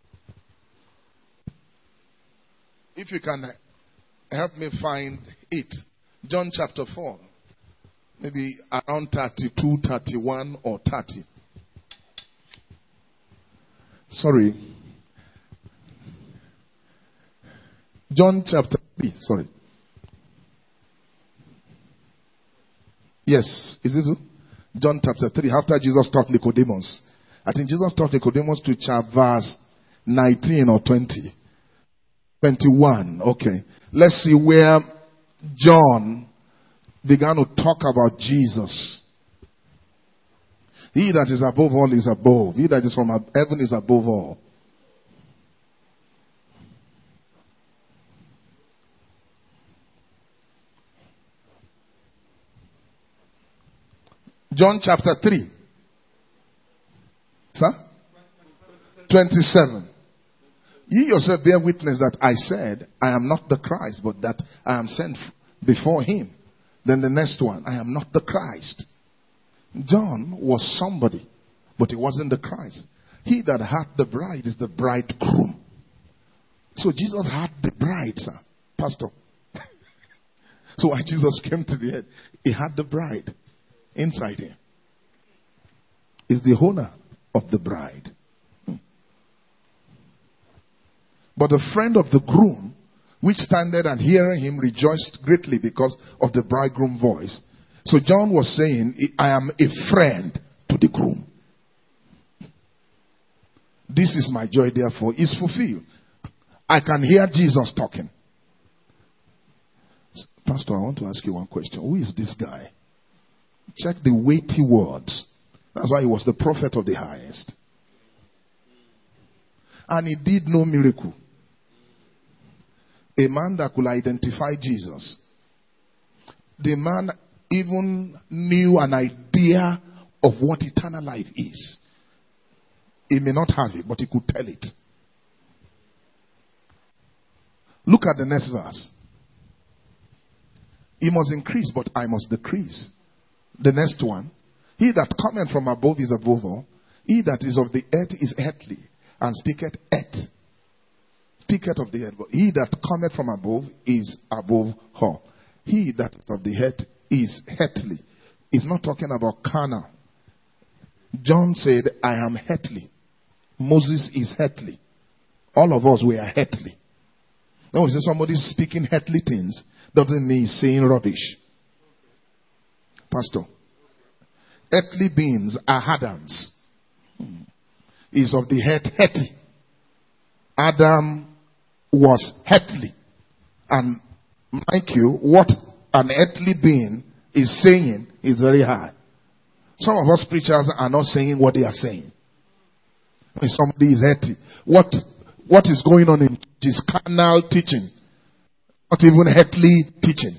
If you can help me find it. John chapter four. Maybe around thirty-two, thirty-one or thirty. Sorry. John chapter three. Sorry. Yes. Is it so? John chapter three. After Jesus taught Nicodemus. I think Jesus taught Nicodemus to verse nineteen or twenty. twenty-one. Okay. Let's see where John began to talk about Jesus. He that is above all is above. He that is from heaven is above all. John chapter three. Sir? twenty-seven. Ye yourself bear witness that I said, I am not the Christ, but that I am sent before him. Then the next one, I am not the Christ. John was somebody, but he wasn't the Christ. He that had the bride is the bridegroom. So Jesus had the bride, sir. Pastor. So when Jesus came to the earth, he had the bride inside him. He's the owner of the bride. But the friend of the groom, which standeth and hearing him, rejoiced greatly because of the bridegroom voice. So John was saying, I am a friend to the groom. This is my joy, therefore, is fulfilled. I can hear Jesus talking. Pastor, I want to ask you one question. Who is this guy? Check the weighty words. That's why he was the prophet of the highest. And he did no miracle. A man that could identify Jesus. The man even knew an idea of what eternal life is. He may not have it, but he could tell it. Look at the next verse. He must increase, but I must decrease. The next one. He that cometh from above is above all. He that is of the earth is earthly, and speaketh earth. speaketh of the earth, but he that cometh from above is above all. He that is of the earth is earthly. He's not talking about carnal. John said, I am earthly. Moses is earthly. All of us, we are earthly. Now, when somebody is speaking earthly things, doesn't mean he's saying rubbish. Pastor, earthly beings are Adams. Is of the earth earthly. Adam was earthly. And mind you, what an earthly being is saying is very high. Some of us preachers are not saying what they are saying. When somebody is earthly, what what is going on in this carnal teaching, not even earthly teaching.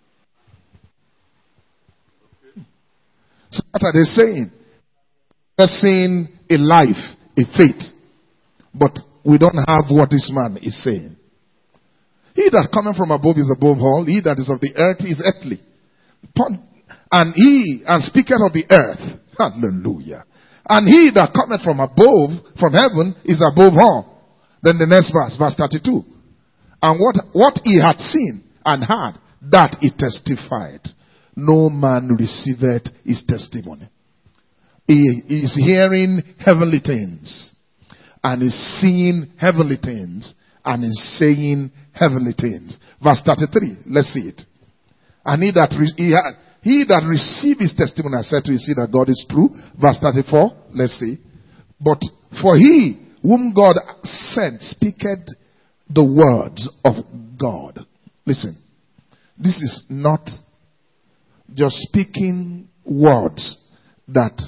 So what are they saying? They're saying a life, a faith, but we don't have what this man is saying. He that cometh from above is above all. He that is of the earth is earthly. And he and speaketh of the earth. Hallelujah. And he that cometh from above, from heaven, is above all. Then the next verse, verse thirty-two. And what, what he had seen and heard, that he testified. No man receiveth his testimony. He is hearing heavenly things. And is seeing heavenly things. And is saying heavenly things. Verse thirty-three. Let's see it. And he that, re- he, had, he that received his testimony, I said to you, see that God is true. Verse thirty-four. Let's see. But for he whom God sent speaketh the words of God. Listen. This is not just speaking words that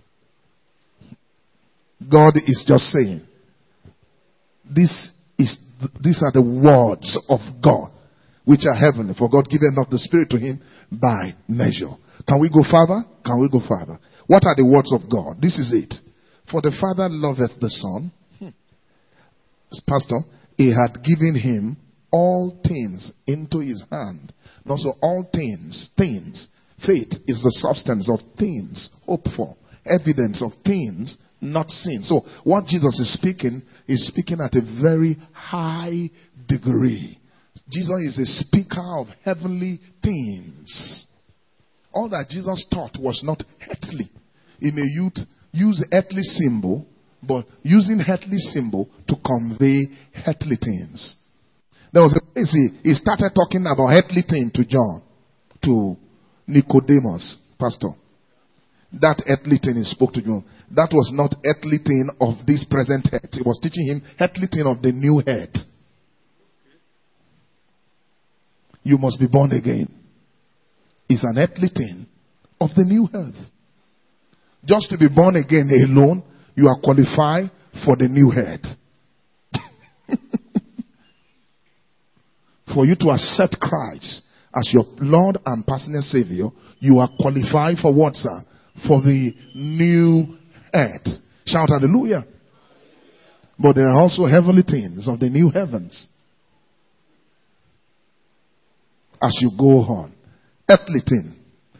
God is just saying. This is, these are the words of God, which are heavenly. For God giveth not the Spirit to him by measure. Can we go further? Can we go further? What are the words of God? This is it. For the Father loveth the Son. Hmm. Pastor, he had given him all things into his hand. And also all things, things. Faith is the substance of things hoped for. Evidence of things not seen. So what Jesus is speaking, is speaking at a very high degree. Jesus is a speaker of heavenly things. All that Jesus taught was not earthly. He may use, use earthly symbol, but using earthly symbol to convey earthly things. There was a place he, he started talking about earthly things to John, to Nicodemus, pastor. That earthly thing he spoke to John. That was not earthly thing of this present earth. He was teaching him earthly thing of the new earth. You must be born again. It's an earthly thing of the new earth. Just to be born again alone, you are qualified for the new earth. For you to accept Christ as your Lord and personal Savior, you are qualified for what, sir? For the new earth. Shout hallelujah. But there are also heavenly things of the new heavens. As you go on. Earthly thing.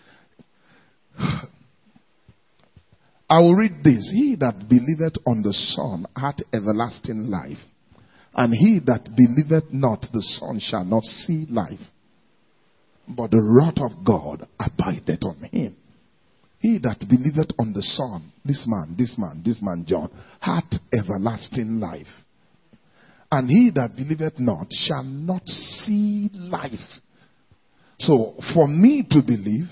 I will read this. He that believeth on the Son hath everlasting life. And he that believeth not the Son shall not see life. But the wrath of God abideth on him. He that believeth on the Son, this man, this man, this man John, hath everlasting life. And he that believeth not shall not see life. So, for me to believe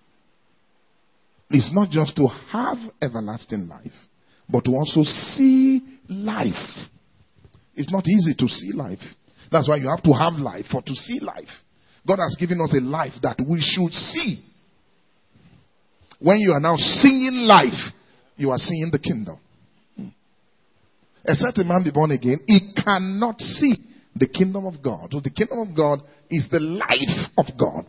is not just to have everlasting life, but to also see life. It's not easy to see life. That's why you have to have life for to see life. God has given us a life that we should see. When you are now seeing life, you are seeing the kingdom. Except a man be born again, he cannot see the kingdom of God. So the kingdom of God is the life of God.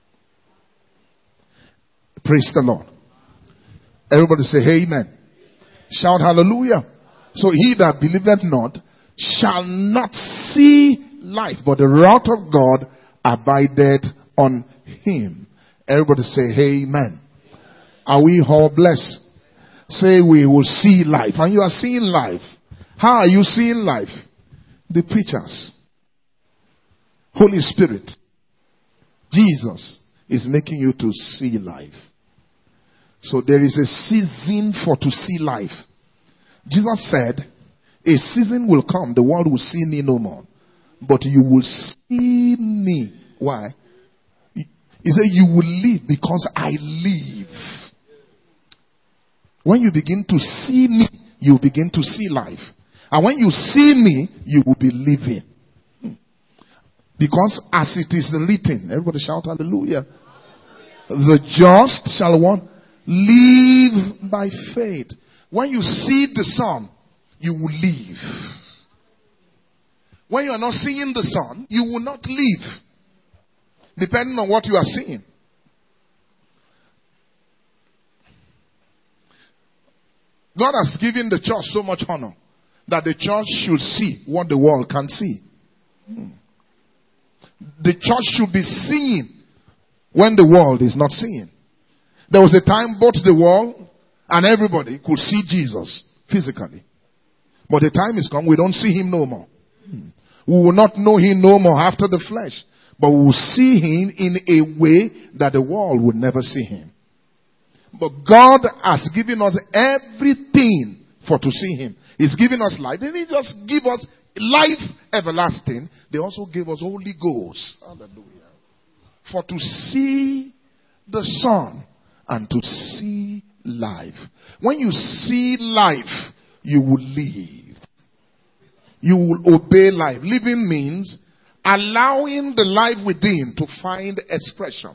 Praise the Lord. Everybody say amen. Shout hallelujah. So he that believeth not shall not see life, but the wrath of God abideth on him. Everybody say amen. Are we all blessed? Say we will see life. And you are seeing life. How are you seeing life? the preachers, Holy Spirit, Jesus is making you to see life. So there is a season for to see life. Jesus said, a season will come, the world will see me no more. But you will see me. Why? He said, you will live because I live. When you begin to see me, you begin to see life. And when you see me, you will be living. Because as it is written, everybody shout hallelujah. The just shall what? Live by faith. When you see the sun, you will live. When you are not seeing the sun, you will not live. Depending on what you are seeing. God has given the church so much honor that the church should see what the world can't see. Hmm. The church should be seeing when the world is not seeing. There was a time both the world and everybody could see Jesus physically. But the time is come, we don't see him no more. Hmm. We will not know him no more after the flesh. But we will see him in a way that the world would never see him. But God has given us everything for to see him. He's given us life. They didn't just give us life everlasting. They also gave us Holy Ghost. Hallelujah. For to see the Son and to see life. When you see life, you will live. You will obey life. Living means allowing the life within to find expression.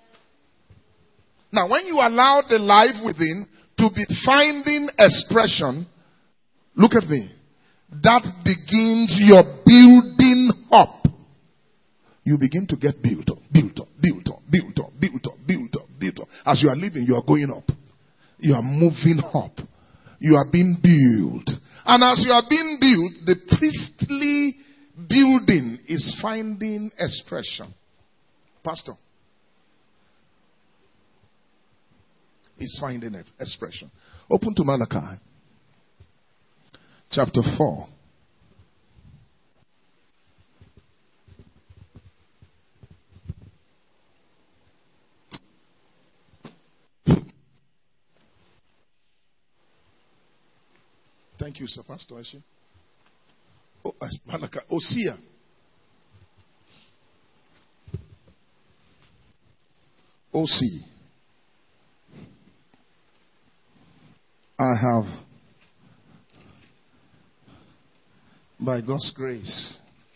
Now, when you allow the life within to be finding expression, look at me. That begins your building up. You begin to get built up, built up, built up, built up, built up, built up, built up. As you are living, you are going up. You are moving up. You are being built. And as you are being built, the priestly building is finding expression. Pastor. Is finding expression. Open to Malachi. Chapter four. Thank you, Sir Pastor. Oh, Malachi. Hosea. Hosea. I have, by God's grace,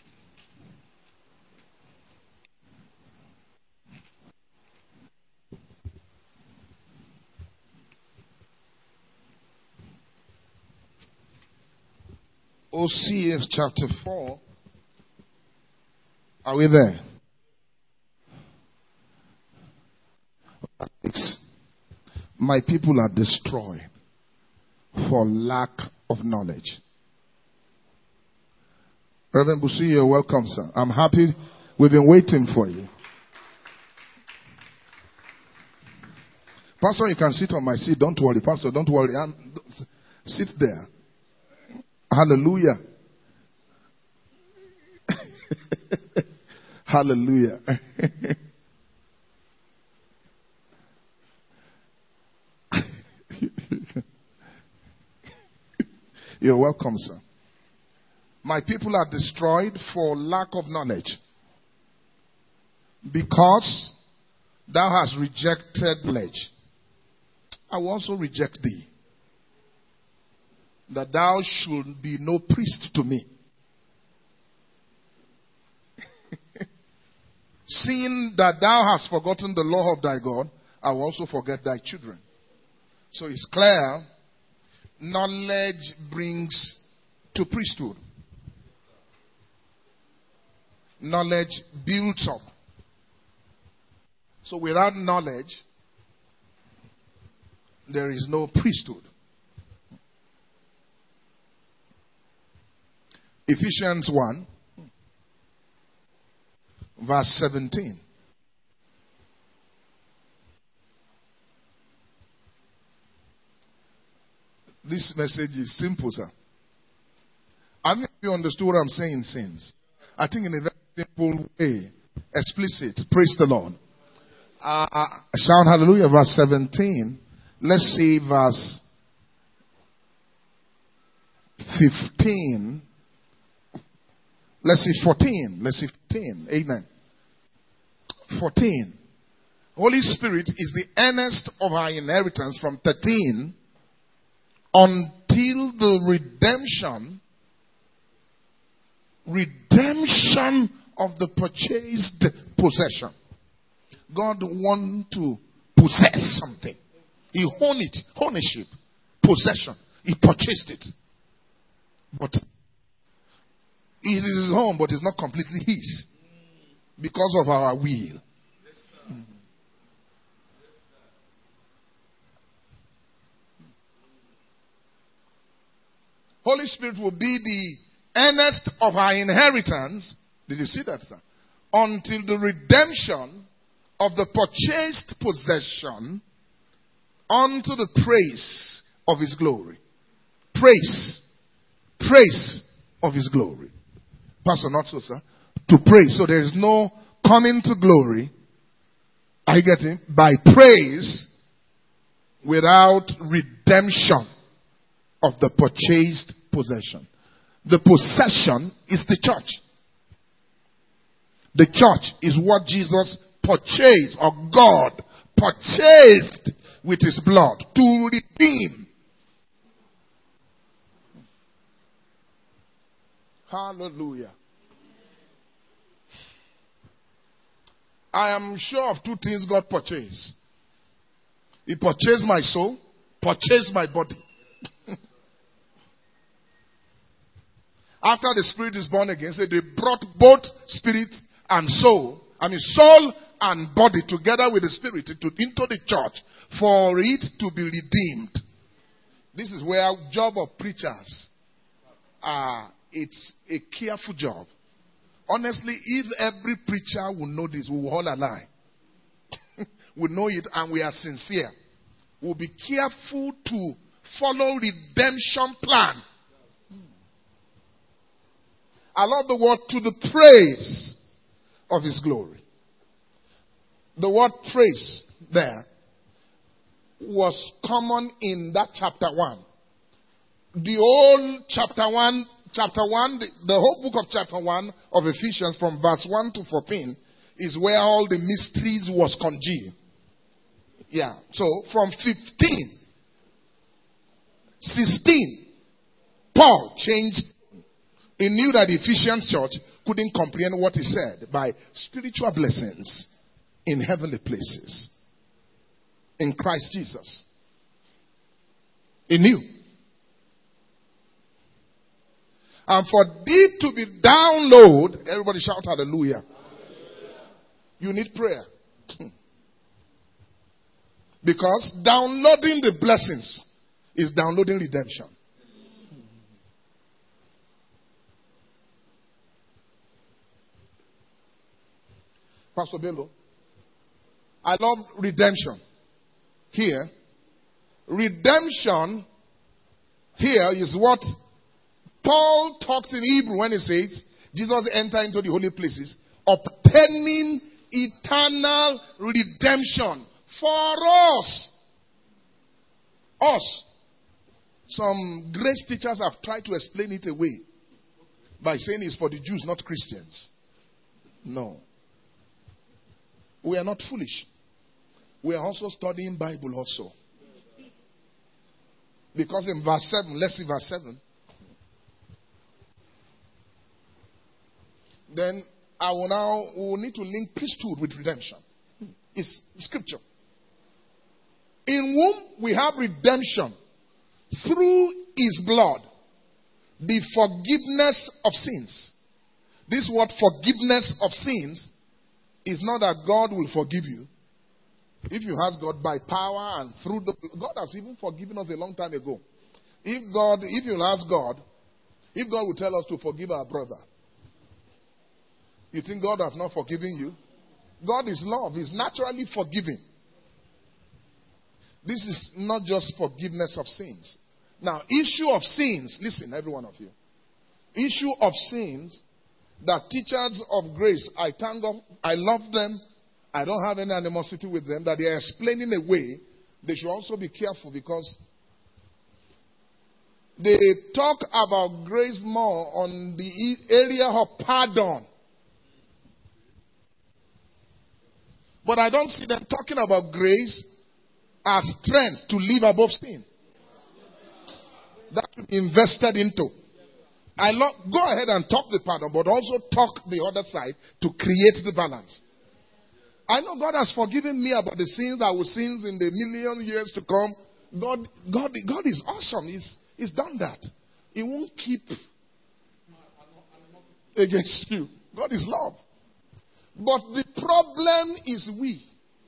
Hosea chapter four. Are we there? My people are destroyed for lack of knowledge. Reverend Busi, you're welcome, sir. I'm happy. We've been waiting for you. Pastor, you can sit on my seat. Don't worry. Pastor, don't worry. I'm, sit there. Hallelujah. Hallelujah. You're welcome, sir. My people are destroyed for lack of knowledge, because thou hast rejected knowledge. I will also reject thee, that thou should be no priest to me. Seeing that thou hast forgotten the law of thy God, I will also forget thy children. So it's clear, knowledge brings to priesthood. Knowledge builds up. So without knowledge, there is no priesthood. Ephesians one, verse seventeen. This message is simple, sir. I mean, you understood what I'm saying, saints. I think in a very simple way, explicit. Praise the Lord. Uh, uh, shout hallelujah, verse seventeen. Let's see verse fifteen. Let's see fourteen. Let's see fourteen. Amen. fourteen. Holy Spirit is the earnest of our inheritance from thirteen until the redemption, redemption of the purchased possession. God wants to possess something. He owned it. Ownership. Possession. He purchased it. But it is his own, but it's not completely his. Because of our will. Holy Spirit will be the earnest of our inheritance. Did you see that, sir? Until the redemption of the purchased possession unto the praise of his glory. Praise. Praise of his glory. Pastor, not so, sir. To praise. So there is no coming to glory. Are you getting? By praise without redemption of the purchased possession. The possession is the church. The church is what Jesus purchased, or God purchased with his blood to redeem. Hallelujah. I am sure of two things God purchased. He purchased my soul, purchased my body. After the spirit is born again, so they brought both spirit and soul, I mean soul and body together with the spirit into, into the church for it to be redeemed. This is where job of preachers are. Uh, it's a careful job. Honestly, if every preacher will know this, we will all lie. We know it and we are sincere. We'll be careful to follow redemption plan. I love the word to the praise of his glory. The word praise there was common in that chapter one. The whole chapter one, chapter one, the, the whole book of chapter one of Ephesians from verse one to fourteen is where all the mysteries was congealed. Yeah. So from fifteen, sixteen, Paul changed. He knew that the Ephesian church couldn't comprehend what he said by spiritual blessings in heavenly places in Christ Jesus. He knew. And for thee to be download, everybody shout hallelujah. You need prayer. Because downloading the blessings is downloading redemption. Pastor Bello, I love redemption. Here, redemption here is what Paul talks in Hebrew when he says Jesus entered into the holy places, obtaining eternal redemption for us. Us. Some grace teachers have tried to explain it away by saying it's for the Jews, not Christians. No. We are not foolish. We are also studying Bible also. Because in verse seven, let's see verse seven. Then I will now, we will need to link priesthood with redemption. It's scripture. In whom we have redemption through his blood, the forgiveness of sins. This word forgiveness of sins is not that God will forgive you. If you ask God by power and through the... God has even forgiven us a long time ago. If God, if you ask God, if God will tell us to forgive our brother, you think God has not forgiven you? God is love. He's naturally forgiving. This is not just forgiveness of sins. Now, issue of sins, listen, every one of you. issue of sins, that teachers of grace, I thank God, I love them, I don't have any animosity with them, that they are explaining away, they should also be careful because they talk about grace more on the area of pardon. But I don't see them talking about grace as strength to live above sin. That should be invested into. I love, go ahead and talk the pardon, but also talk the other side to create the balance. I know God has forgiven me about the sins I will sins in the million years to come. God, God, God is awesome. He's, he's done that. He won't keep against you. God is love. But the problem is we.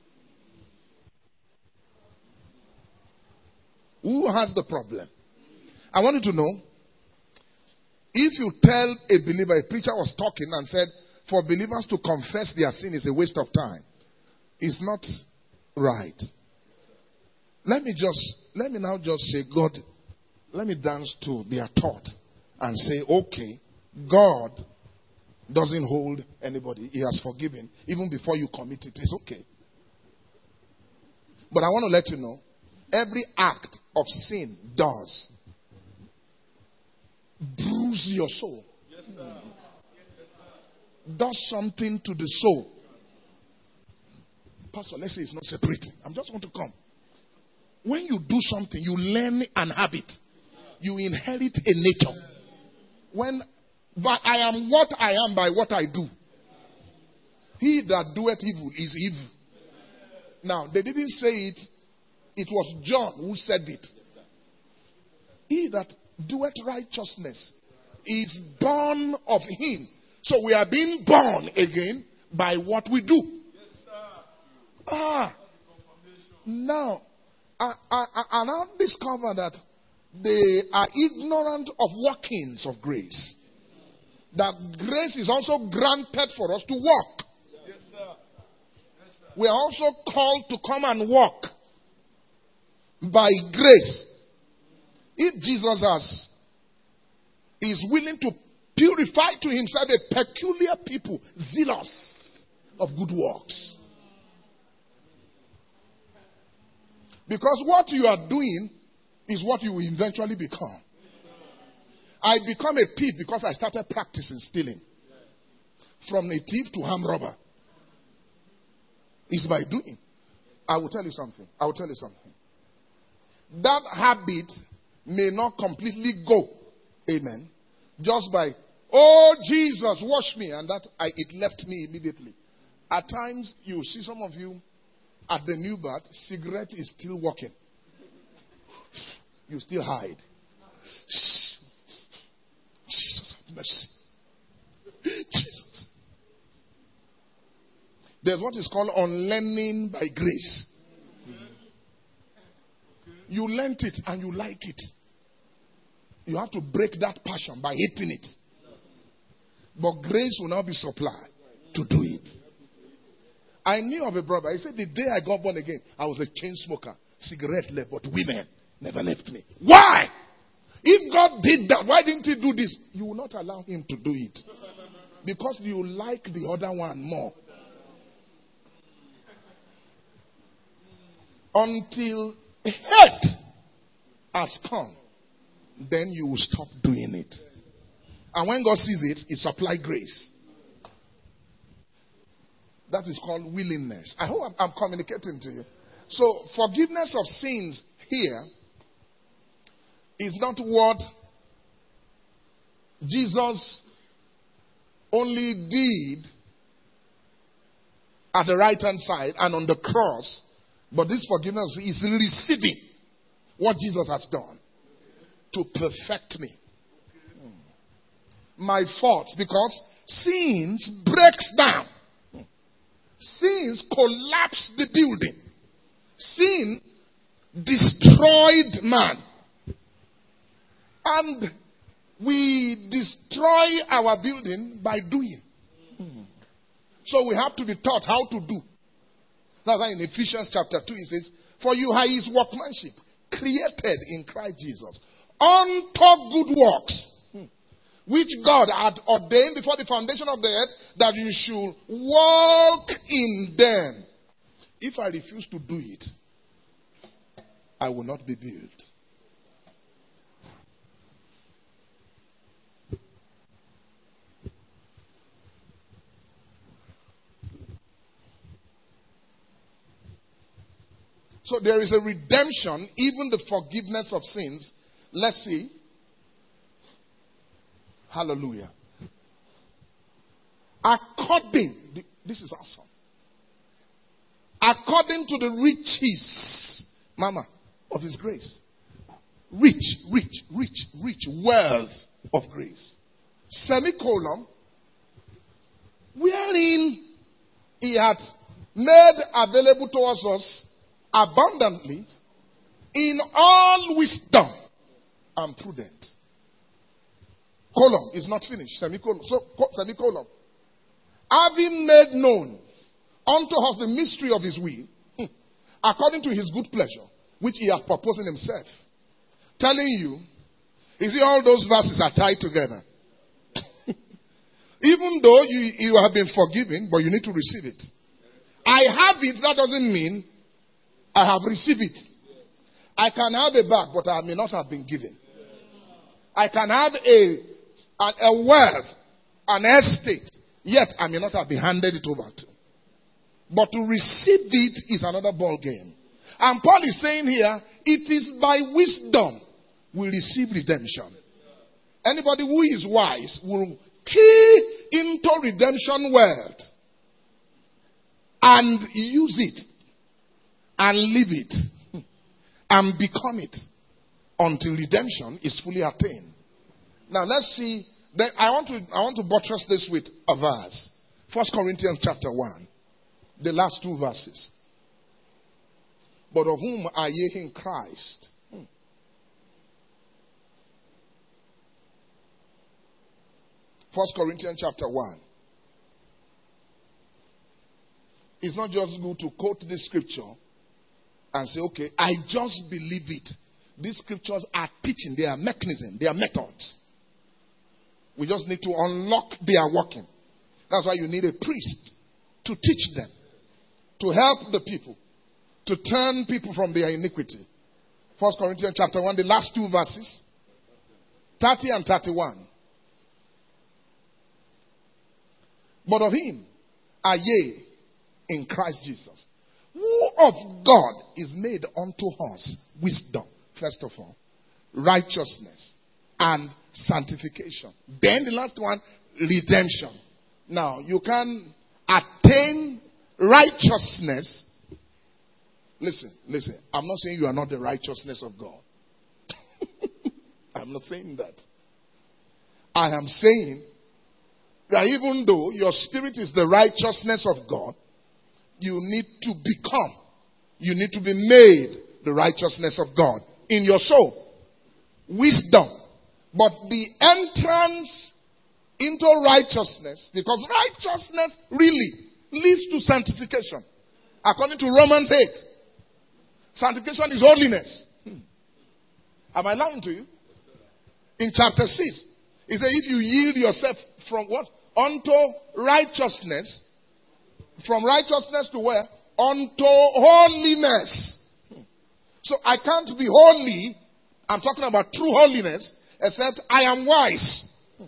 Who has the problem? I want you to know, if you tell a believer, a preacher was talking and said, for believers to confess their sin is a waste of time, it's not right. Let me just, let me now just say, God, let me dance to their thought and say, okay, God doesn't hold anybody. He has forgiven. Even before you commit it, it's okay. But I want to let you know, every act of sin does bruise your soul. Yes, sir. Does something to the soul. Pastor, let's say it's not separating. I just want to come. When you do something, you learn an habit. You inherit a nature. When, but I am what I am by what I do. He that doeth evil is evil. Now, they didn't say it. It was John who said it. He that doeth righteousness is born of him. So we are being born again by what we do. Ah. Now, I, I, I now discover that they are ignorant of workings of grace. That grace is also granted for us to walk. Yes, sir. Yes, sir. We are also called to come and walk by grace. If Jesus has, is willing to purify to himself a peculiar people, zealous of good works. Because what you are doing is what you will eventually become. I become a thief because I started practicing stealing. From a thief to armed robber. It's by doing. I will tell you something. I will tell you something. That habit may not completely go. Amen. Just by, oh Jesus, wash me. And that I, it left me immediately. At times, you see some of you at the new birth, cigarette is still working. You still hide. Jesus have mercy. Jesus. There's what is called unlearning by grace. You learnt it and you like it. You have to break that passion by hating it. But grace will now be supplied to do it. I knew of a brother. He said, the day I got born again, I was a chain smoker. Cigarette left, but women never left me. Why? If God did that, why didn't he do this? You will not allow him to do it. Because you like the other one more. Until hate has come, then you will stop doing it. And when God sees it, he supplies grace. That is called willingness. I hope I'm, I'm communicating to you. So, forgiveness of sins here is not what Jesus only did at the right hand side and on the cross, but this forgiveness is receiving what Jesus has done to perfect me. My fault, because sins breaks down. Sins collapsed the building. Sin destroyed man. And we destroy our building by doing. So we have to be taught how to do. That's why in Ephesians chapter two it says, for you are his workmanship, created in Christ Jesus, unto good works, which God had ordained before the foundation of the earth, that you should walk in them. If I refuse to do it, I will not be built. So there is a redemption, even the forgiveness of sins. Let's see. Hallelujah. According, this is awesome. According to the riches, Mama, of His grace. Rich, rich, rich, rich wealth of grace. Semicolon. Wherein He hath made available towards us abundantly in all wisdom and prudence. Colon is not finished. Semicolon. So, semicolon. Having made known unto us the mystery of His will, according to His good pleasure, which He hath purposed in Himself. Telling you, you see, all those verses are tied together. Even though you, you have been forgiven, but you need to receive it. I have it, that doesn't mean I have received it. I can have a bag, but I may not have been given. I can have a, a, a wealth, an estate, yet I may not have been handed it over to. But to receive it is another ball game. And Paul is saying here, it is by wisdom we receive redemption. Anybody who is wise will key into redemption wealth and use it and live it and become it until redemption is fully attained. Now let's see. That I want to I want to buttress this with a verse. First Corinthians chapter one. The last two verses. But of whom are ye in Christ? Hmm. First Corinthians chapter one. It's not just good to quote this scripture and say, okay, I just believe it. These scriptures are teaching. They are mechanism. They are methods. We just need to unlock their working. That's why you need a priest to teach them. To help the people. To turn people from their iniquity. First Corinthians chapter one, the last two verses. thirty and thirty-one. But of Him are ye in Christ Jesus, who of God is made unto us wisdom, first of all, righteousness, and sanctification. Then the last one, redemption. Now, you can attain righteousness. Listen, listen. I'm not saying you are not the righteousness of God. I'm not saying that. I am saying that even though your spirit is the righteousness of God, you need to become, you need to be made the righteousness of God in your soul. Wisdom. But the entrance into righteousness, because righteousness really leads to sanctification. According to Romans eight, sanctification is holiness. Hmm. Am I lying to you? In chapter six, it says if you yield yourself from what? Unto righteousness. From righteousness to where? Unto holiness. Hmm. So I can't be holy. I'm talking about true holiness. Except I am wise. Hmm.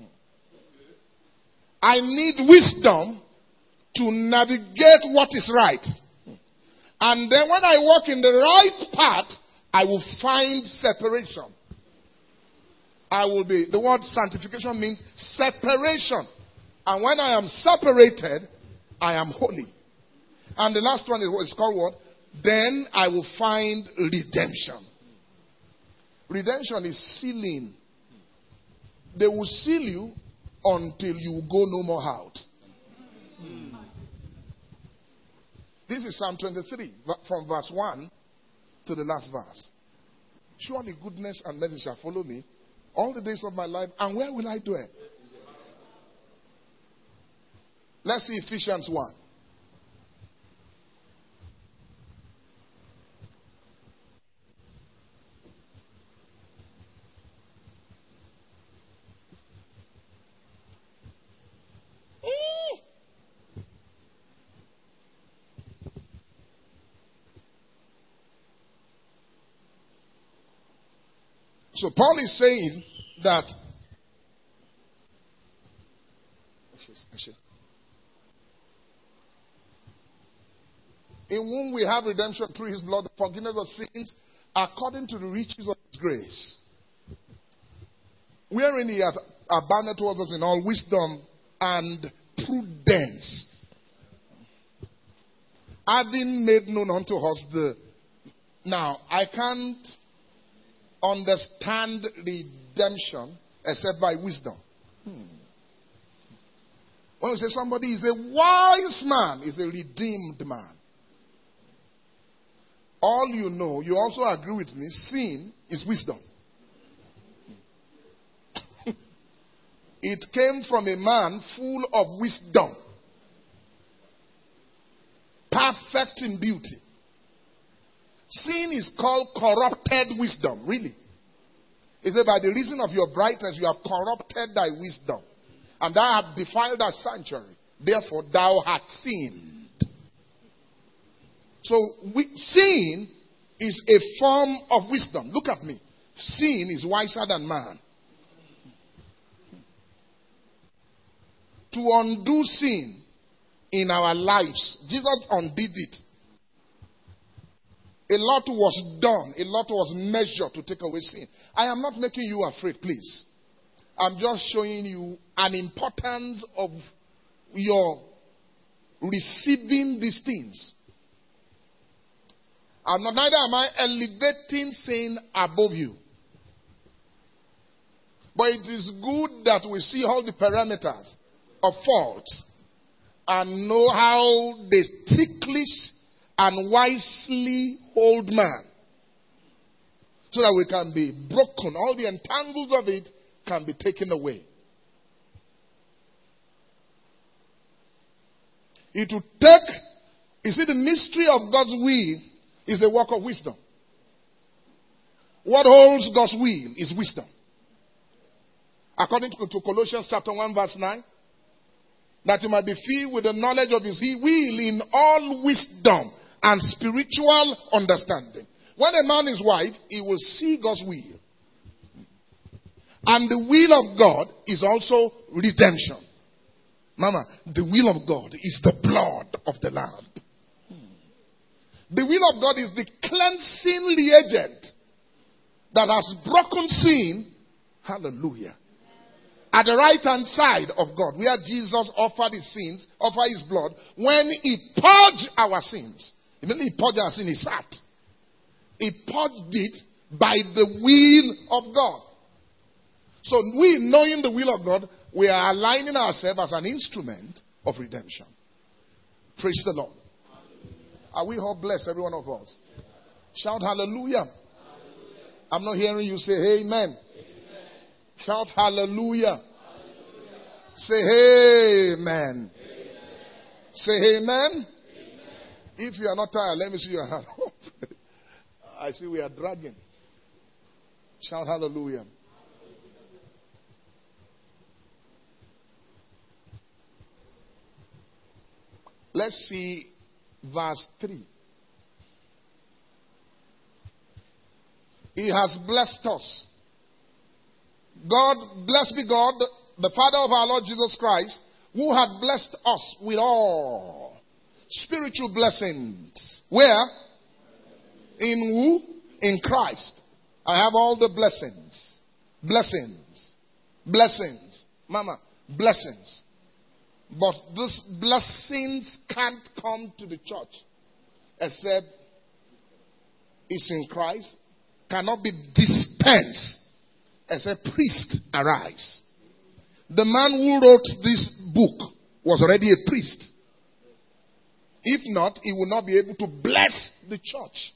I need wisdom to navigate what is right. Hmm. And then when I walk in the right path, I will find separation. I will be, the word sanctification means separation. And when I am separated, I am holy. And the last one is what is called what? Then I will find redemption. Redemption is sealing. They will seal you until you go no more out. Hmm. This is Psalm twenty-three, from verse one to the last verse. Surely goodness and mercy shall follow me all the days of my life. And where will I dwell? Let's see Ephesians one. So Paul is saying that in whom we have redemption through his blood, the forgiveness of sins, according to the riches of his grace, wherein he has abounded towards us in all wisdom and prudence, having made known unto us the... Now, I can't understand redemption except by wisdom. Hmm. When we say somebody is a wise man, is a redeemed man. All you know, you also agree with me, sin is wisdom. It came from a man full of wisdom, perfect in beauty. Sin is called corrupted wisdom, really. It said, by the reason of your brightness, you have corrupted thy wisdom, and thou hast defiled thy sanctuary. Therefore, thou hast sinned. So, we, sin is a form of wisdom. Look at me. Sin is wiser than man. To undo sin in our lives, Jesus undid it. A lot was done. A lot was measured to take away sin. I am not making you afraid, please. I'm just showing you an importance of your receiving these things. I'm not, neither am I elevating sin above you. But it is good that we see all the parameters of faults and know how they ticklish and wisely hold man, so that we can be broken. All the entangles of it can be taken away. It will take, you see, the mystery of God's will is a work of wisdom. What holds God's will is wisdom. According to, to Colossians chapter one verse nine, that you might be filled with the knowledge of his will in all wisdom and spiritual understanding. When a man is wise, he will see God's will. And the will of God is also redemption. Mama, the will of God is the blood of the Lamb. The will of God is the cleansing reagent that has broken sin. Hallelujah. At the right hand side of God, where Jesus offered his sins, offered his blood, when he purged our sins. Even he purged our sin, his heart. He purged it by the will of God. So we, knowing the will of God, we are aligning ourselves as an instrument of redemption. Praise the Lord. Are we all blessed, every one of us? Shout hallelujah. Hallelujah. I'm not hearing you say amen. Amen. Shout hallelujah. Hallelujah. Say amen. Amen. Say amen. Amen. If you are not tired, let me see your hand. I see we are dragging. Shout hallelujah. Let's see verse three. He has blessed us. God, blessed be God, the Father of our Lord Jesus Christ, who had blessed us with all spiritual blessings. Where? In who? In Christ. I have all the blessings. Blessings. Blessings. Mama, blessings. But these blessings can't come to the church except it's in Christ. Cannot be dispensed except priest arise. The man who wrote this book was already a priest. If not, he would not be able to bless the church.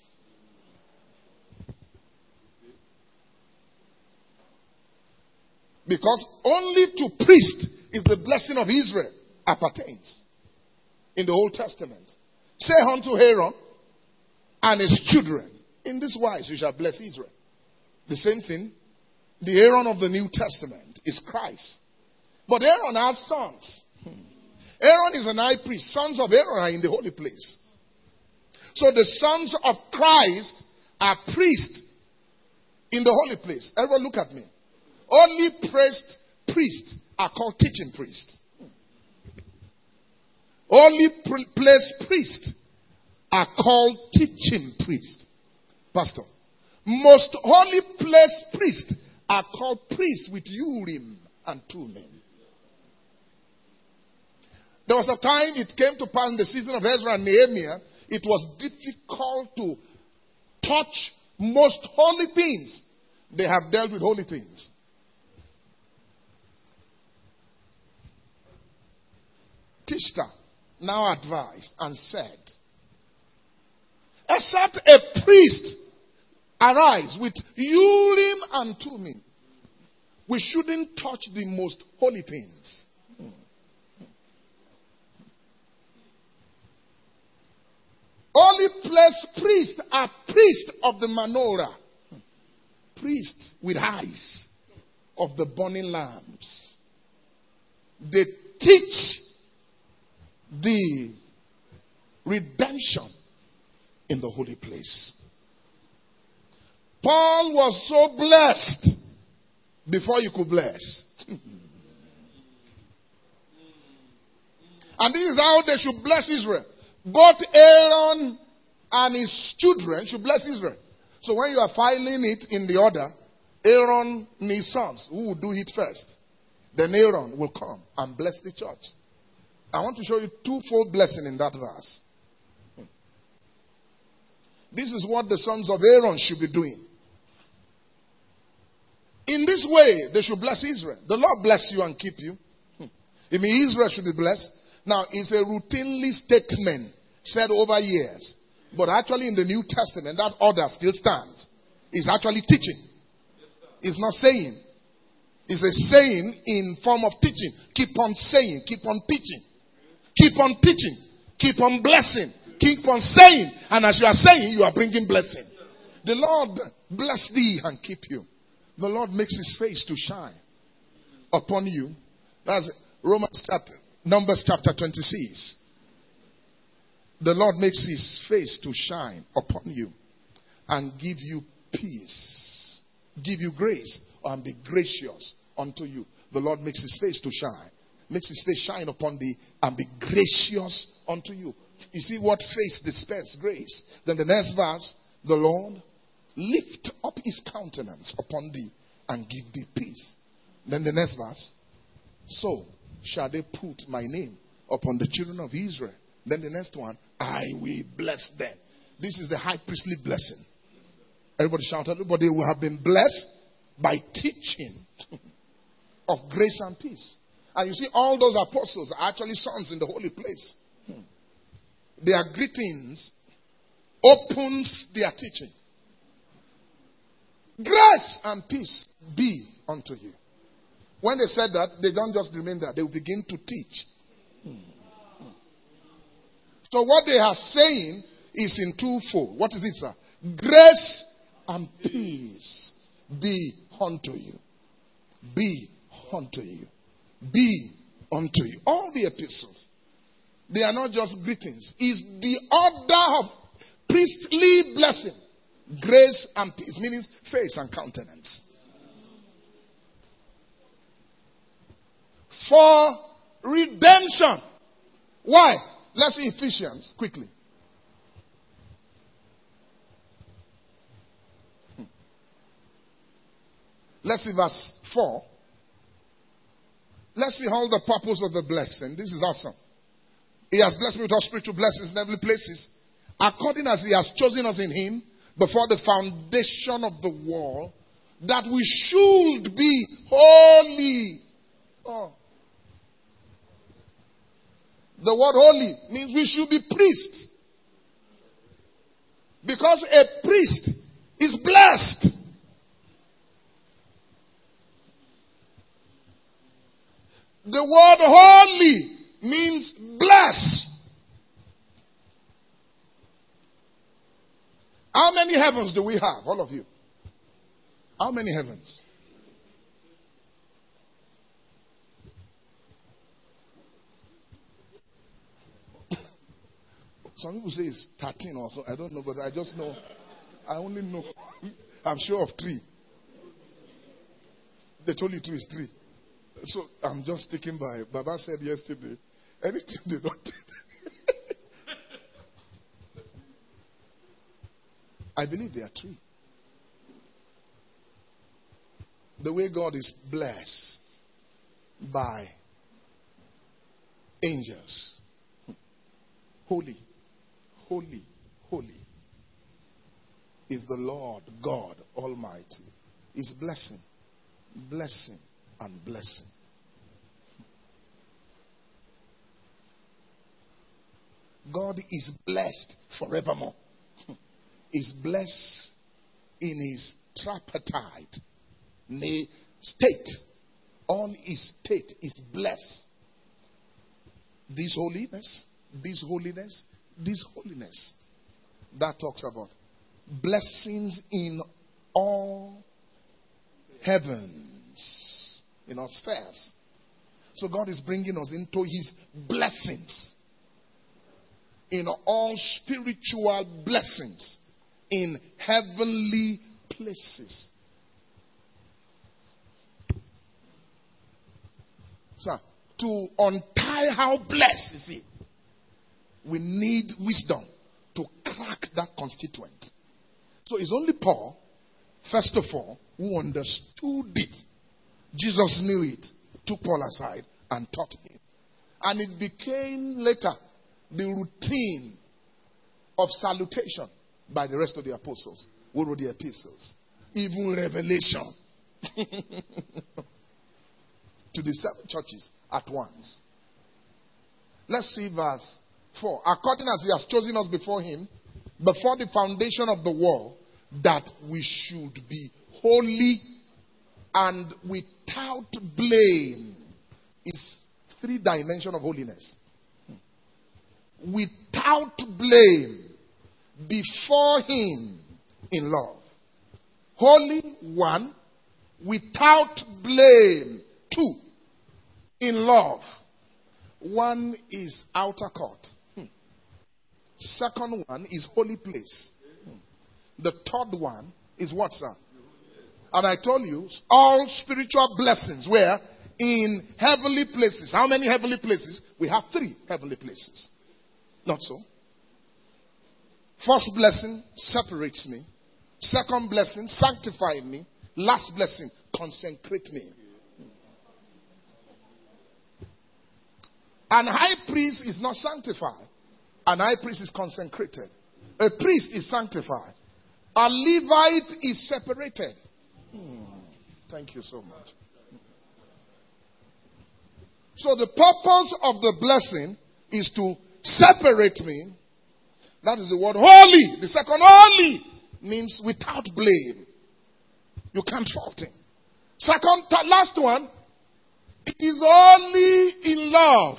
Because only to priest is the blessing of Israel appertains in the Old Testament. Say unto Aaron and his children, in this wise you shall bless Israel. The same thing, the Aaron of the New Testament is Christ. But Aaron has sons. Aaron is an high priest. Sons of Aaron are in the holy place. So the sons of Christ are priests in the holy place. Everyone look at me. Only praised priests are called teaching priests. Only place priests are called teaching priests. Pastor. Most holy place priests are called priests with Urim and Thummim. There was a time it came to pass in the season of Ezra and Nehemiah, it was difficult to touch most holy things. They have dealt with holy things. Tishta now advised and said, except a priest arise with Urim and Thummim, we shouldn't touch the most holy things. Only place priests are priests of the menorah. Priests with eyes of the burning lamps. They teach the redemption in the holy place. Paul was so blessed before you could bless. And this is how they should bless Israel. Both Aaron and his children should bless Israel. So when you are filing it in the order, Aaron and his sons, who will do it first? Then Aaron will come and bless the church. I want to show you twofold blessing in that verse. This is what the sons of Aaron should be doing. In this way, they should bless Israel. The Lord bless you and keep you. It means Israel should be blessed. Now, it's a routinely statement said over years. But actually in the New Testament, that order still stands. It's actually teaching. It's not saying. It's a saying in form of teaching. Keep on saying. Keep on teaching. Keep on teaching. Keep on blessing. Keep on saying. And as you are saying, you are bringing blessing. The Lord bless thee and keep you. The Lord makes his face to shine upon you. That's Romans chapter, Numbers chapter twenty-six. The Lord makes his face to shine upon you and give you peace. Give you grace and be gracious unto you. The Lord makes his face to shine. Makes his face shine upon thee and be gracious unto you. You see what face dispense grace. Then the next verse, the Lord lift up his countenance upon thee and give thee peace. Then the next verse, so shall they put my name upon the children of Israel. Then the next one, I will bless them. This is the high priestly blessing. Everybody shout out. But they will have been blessed by teaching of grace and peace. And you see, all those apostles are actually sons in the holy place. Their greetings opens their teaching. Grace and peace be unto you. When they said that, they don't just remain there. They will begin to teach. So what they are saying is in twofold. What is it, sir? Grace and peace be unto you. Be unto you. Be unto you. All the epistles, they are not just greetings. It's the order of priestly blessing. Grace and peace, meaning face and countenance. For redemption. Why? Let's see Ephesians quickly. Let's see verse four. Let's see all the purpose of the blessing. This is awesome. He has blessed me with all spiritual blessings in heavenly places, according as he has chosen us in him before the foundation of the world, that we should be holy. Oh. The word holy means we should be priests. Because a priest is blessed. The word holy means blessed. How many heavens do we have? All of you. How many heavens? Some people say it's thirteen or so. I don't know, but I just know. I only know. I'm sure of three. They told you two is three. So I'm just sticking by. Baba said yesterday, anything they don't do. I believe there are three. The way God is blessed by angels. Holy, holy, holy is the Lord God Almighty. Is blessing, blessing, and blessing. God is blessed forevermore. Is blessed in his tripartite state. All his state is blessed. This holiness, this holiness, this holiness. That talks about blessings in all heavens, in all spheres. So God is bringing us into his blessings, in all spiritual blessings, in heavenly places. So, to untie how blessed is he, we need wisdom to crack that constituent. So it's only Paul, first of all, who understood it. Jesus knew it, took Paul aside and taught him. And it became later the routine of salutation by the rest of the apostles who wrote the epistles. Even Revelation. To the seven churches at once. Let's see verse four. According as he has chosen us before him, before the foundation of the world, that we should be holy and without blame. Is three dimensions of holiness. Without blame before him in love. Holy, one. Without blame, two. In love. One is outer court. Hmm. Second one is holy place. Hmm. The third one is what, sir? And I told you, all spiritual blessings were in heavenly places. How many heavenly places? We have three heavenly places. Not so. First blessing separates me. Second blessing sanctify me. Last blessing consecrate me. An high priest is not sanctified. An high priest is consecrated. A priest is sanctified. A Levite is separated. Hmm. Thank you so much. So the purpose of the blessing is to separate me. That is the word holy. The second holy means without blame. You can't fault him. Second, th- last one, it is only in love.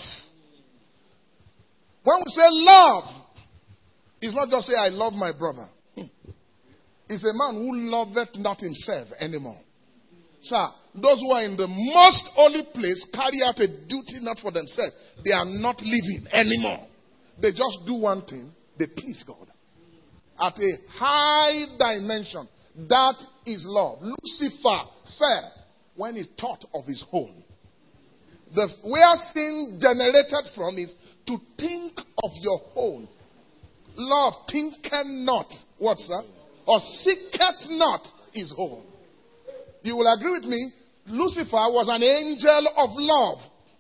When we say love, it's not just say I love my brother. It's a man who loveth not himself anymore. Sir, those who are in the most holy place carry out a duty not for themselves. They are not living anymore. They just do one thing. They please God. At a high dimension. That is love. Lucifer fell when he thought of his home. The where sin generated from is to think of your own. Love thinketh not. What's that? Or seeketh not his own. You will agree with me. Lucifer was an angel of love.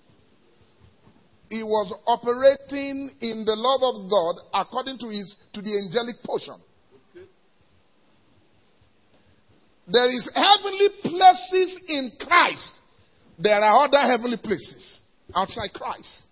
He was operating in the love of God according to his to the angelic portion. There is heavenly places in Christ. There are other heavenly places outside Christ.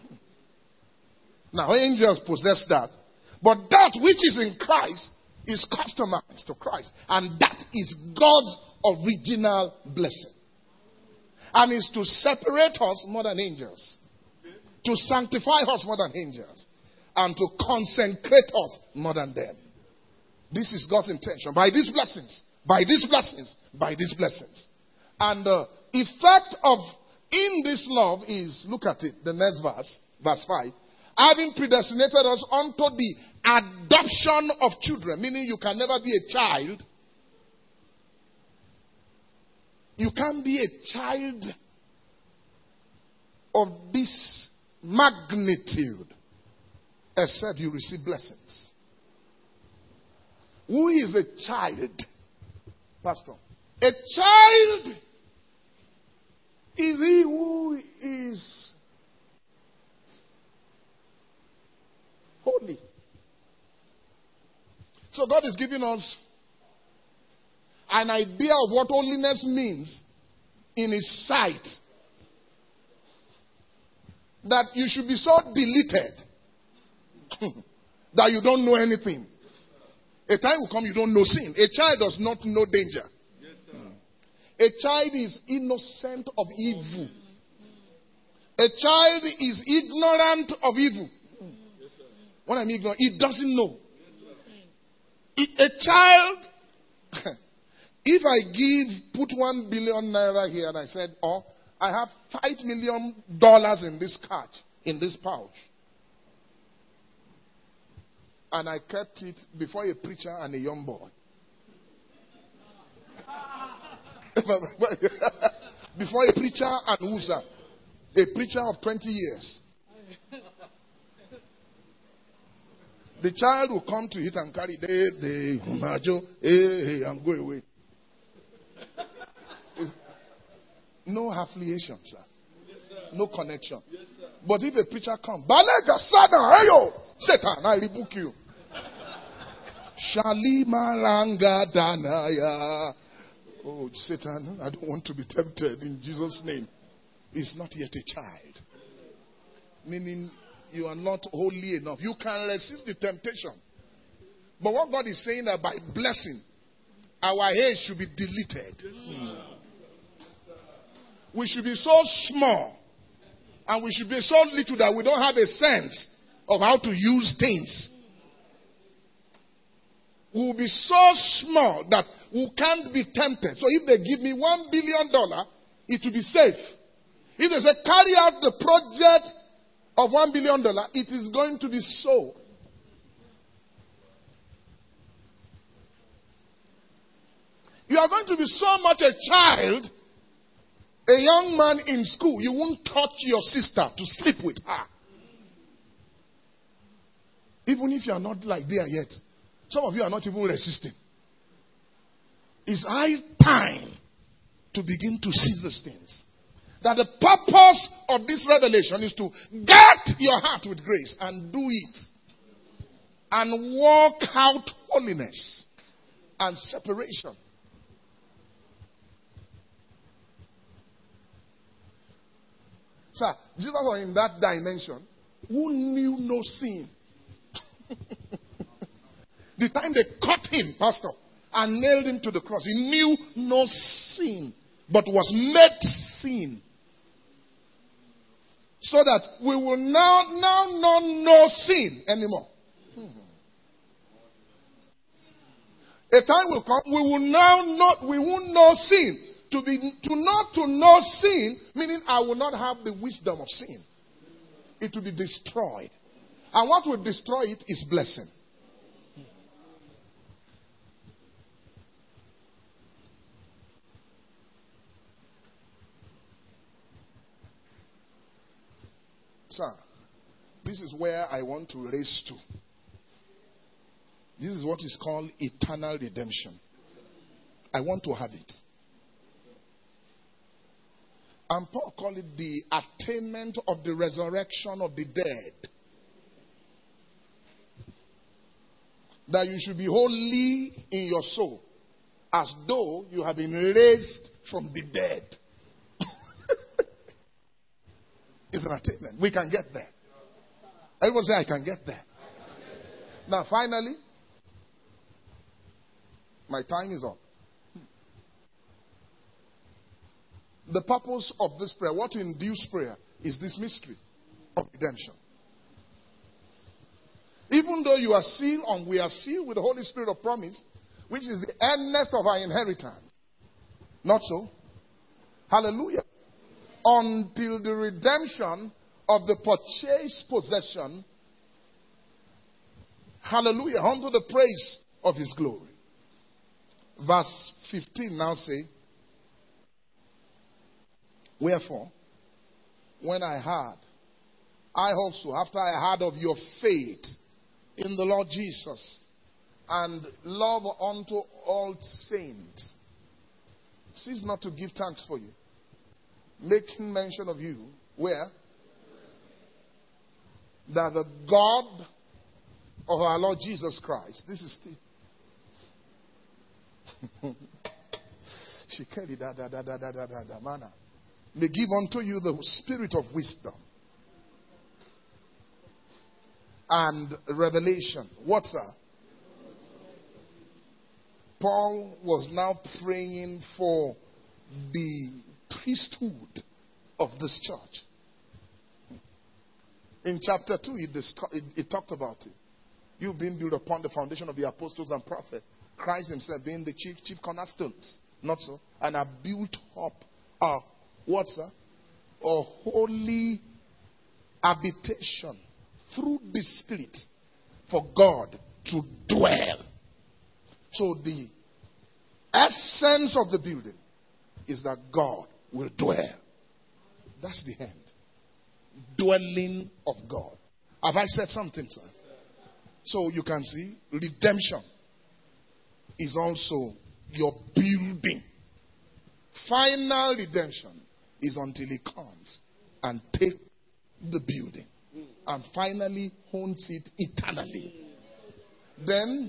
Now, angels possess that. But that which is in Christ is customized to Christ. And that is God's original blessing. And is to separate us more than angels. To sanctify us more than angels. And to consecrate us more than them. This is God's intention. By these blessings. By these blessings. By these blessings. And the effect of in this love is, look at it, the next verse, verse five. Having predestinated us unto the adoption of children. Meaning you can never be a child You can't be a child of this magnitude except you receive blessings. Who is a child, Pastor? A child is he who is holy. So God is giving us an idea of what holiness means in His sight. That you should be so deleted that you don't know anything. A time will come you don't know sin. A child does not know danger. A child is innocent of evil. A child is ignorant of evil. When I mean ignorant, he doesn't know. A child, if I give, put one billion naira here and I said, oh, I have five million dollars in this card, in this pouch. And I kept it before a preacher and a young boy. Before a preacher and who's that? A preacher of twenty years. The child will come to it and carry the the majo, hey, hey, and go away. It's no affiliation, sir. No connection. But if a preacher comes, Balega Sada, hey yo, Satan, I rebuke you. Shalima Ranga Danaya. Oh, Satan, I don't want to be tempted in Jesus' name. He's not yet a child. Meaning, you are not holy enough. You can resist the temptation. But what God is saying that by blessing, our age should be deleted. Mm. We should be so small and we should be so little that we don't have a sense of how to use things. We will be so small that we can't be tempted. So if they give me one billion dollars, it will be safe. If they say carry out the project of one billion dollars, it is going to be so. You are going to be so much a child, a young man in school, you won't touch your sister to sleep with her. Even if you are not like there yet. Some of you are not even resisting. It's high time to begin to see these things. That the purpose of this revelation is to get your heart with grace and do it. And walk out holiness and separation. Sir, Jesus was in that dimension. Who knew no sin? The time they caught him, Pastor, and nailed him to the cross, he knew no sin, but was made sin. So that we will now, now not know sin anymore. Hmm. A time will come, we will now not, we won't know sin. To be, to not to know sin, meaning I will not have the wisdom of sin. It will be destroyed. And what will destroy it is blessing. Sir, this is where I want to race to. This is what is called eternal redemption. I want to have it. And Paul called it the attainment of the resurrection of the dead. That you should be holy in your soul, as though you have been raised from the dead. It's an attainment. We can get there. Everyone say, I can get there. Now, finally, my time is up. The purpose of this prayer, what to induce prayer, is this mystery of redemption. Even though you are sealed, and we are sealed with the Holy Spirit of promise, which is the earnest of our inheritance. Not so. Hallelujah. Until the redemption of the purchased possession. Hallelujah. Unto the praise of His glory. Verse fifteen now say, Wherefore, when I heard, I also, after I heard of your faith in the Lord Jesus and love unto all saints, cease not to give thanks for you, making mention of you, where? That the God of our Lord Jesus Christ, this is still. May give unto you the spirit of wisdom and revelation. What's that? Paul was now praying for the priesthood of this church. In chapter two, it, it, it talked about it. You've been built upon the foundation of the apostles and prophets. Christ himself being the chief chief cornerstones. Not so. And are built up a, what's that? A holy habitation through the Spirit for God to dwell. So the essence of the building is that God will dwell. That's the end. Dwelling of God. Have I said something, sir? So you can see, redemption is also your building. Final redemption is until he comes and takes the building and finally owns it eternally. Then,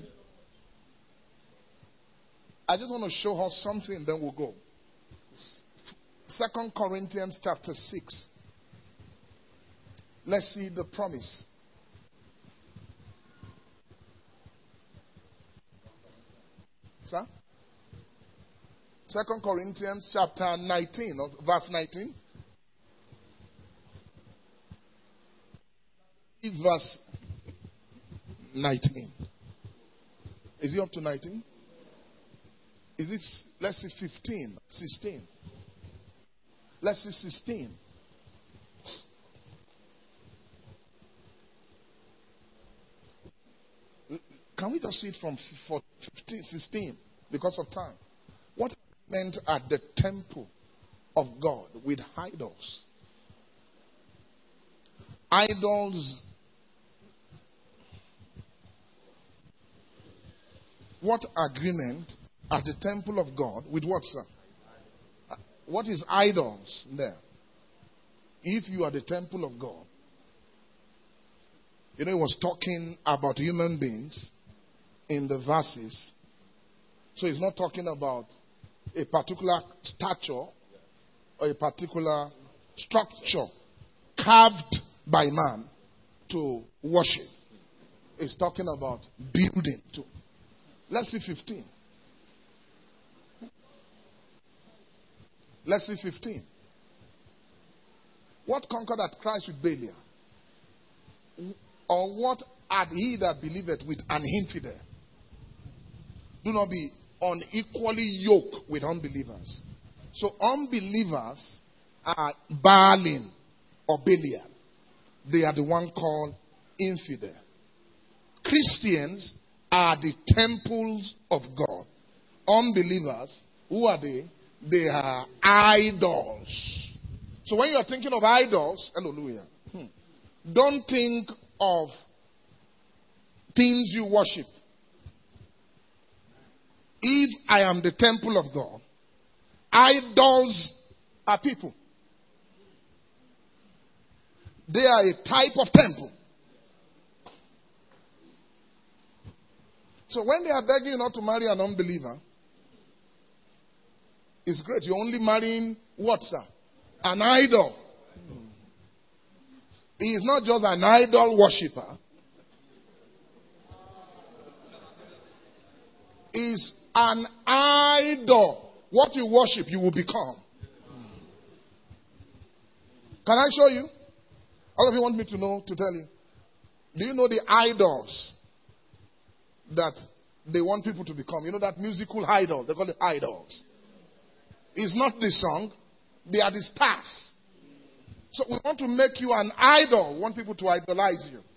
I just want to show her something and then we'll go. Second Corinthians chapter six. Let's see the promise. Sir? Second Corinthians chapter nineteen, verse nineteen. It's verse nineteen. Is it up to nineteen? Is this, let's see, fifteen, sixteen. Let's see, sixteen. Can we just see it from fifteen, sixteen because of time? What meant at the temple of God with idols? Idols. What agreement at the temple of God with what, sir? What is idols there? If you are the temple of God. You know, he was talking about human beings in the verses. So he's not talking about a particular stature or a particular structure carved by man to worship. He's talking about building too. Let's see fifteen. Let's see fifteen. What conquered at Christ with Belial? Or what had he that believeth with an infidel? Do not be unequally yoked with unbelievers. So unbelievers are Baalim or Belial. They are the one called infidel. Christians are the temples of God. Unbelievers, who are they? They are idols. So when you are thinking of idols, hallelujah, hmm, don't think of things you worship. If I am the temple of God, idols are people. They are a type of temple. So when they are begging you not to marry an unbeliever, it's great. You're only marrying what, sir? An idol. He is not just an idol worshiper. He is an idol. What you worship, you will become. Can I show you? All of you want me to know, to tell you. Do you know the idols that they want people to become? You know that musical idol? They call it idols. It's not the song. They are the stars. So we want to make you an idol. We want people to idolize you.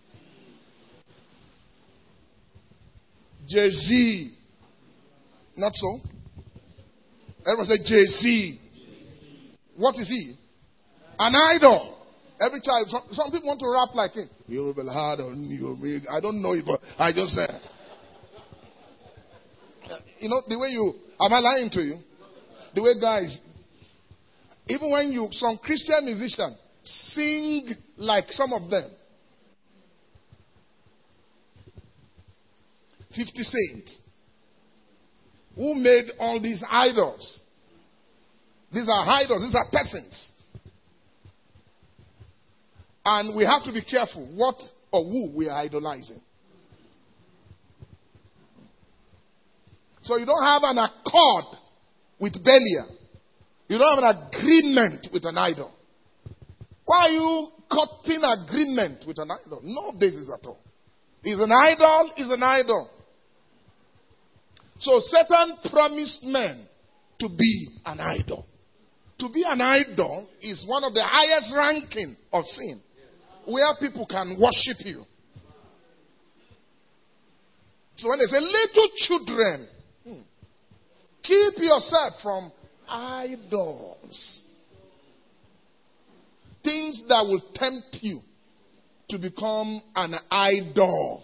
Jay-Z. Not so? Everyone say Jay-Z. What is he? An idol. Every child, some, some people want to rap like him. You will hard on you. I don't know if I just said. You know, the way you, am I lying to you? The way guys, even when you, some Christian musicians sing like some of them. fifty Cent, who made all these idols. These are idols, these are persons. And we have to be careful what or who we are idolizing. So you don't have an accord with Belial. You don't have an agreement with an idol. Why are you cutting agreement with an idol? No basis at all. Is an idol, is an idol. So Satan promised men to be an idol. To be an idol is one of the highest ranking of sin, where people can worship you. So when they say little children, hmm, keep yourself from idols. Things that will tempt you to become an idol.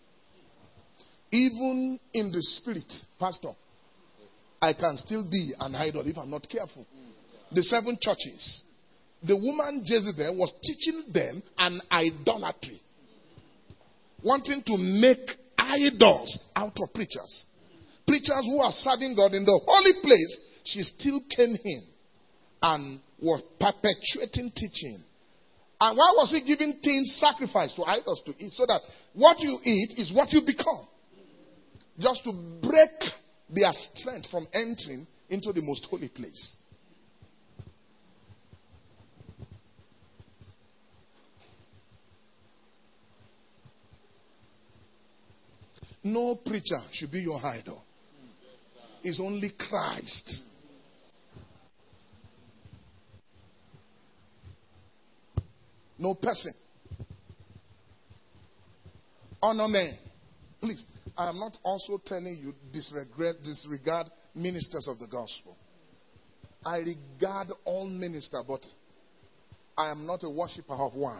Even in the spirit, Pastor, I can still be an idol if I'm not careful. The seven churches, the woman Jezebel was teaching them an idolatry. Wanting to make idols out of preachers. Preachers who are serving God in the holy place, she still came in and was perpetuating teaching. And why was he giving things sacrifice to idols to eat? So that what you eat is what you become. Just to break their strength from entering into the most holy place. No preacher should be your idol. It's only Christ. No person. Honor men. Please, I am not also telling you disregard, disregard ministers of the gospel. I regard all ministers, but I am not a worshiper of one.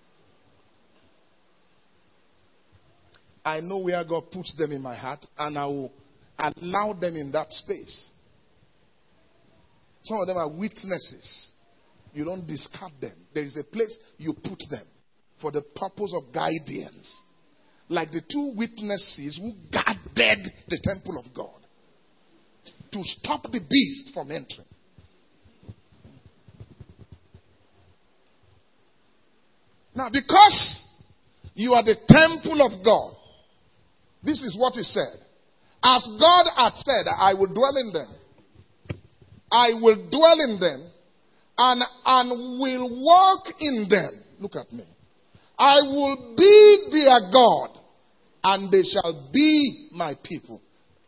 I know where God puts them in my heart, and I will allow them in that space. Some of them are witnesses. You don't discard them. There is a place you put them for the purpose of guidance. Like the two witnesses who guarded the temple of God to stop the beast from entering. Now, because you are the temple of God, this is what he said. As God had said, I will dwell in them. I will dwell in them and, and will walk in them. Look at me. I will be their God, and they shall be my people.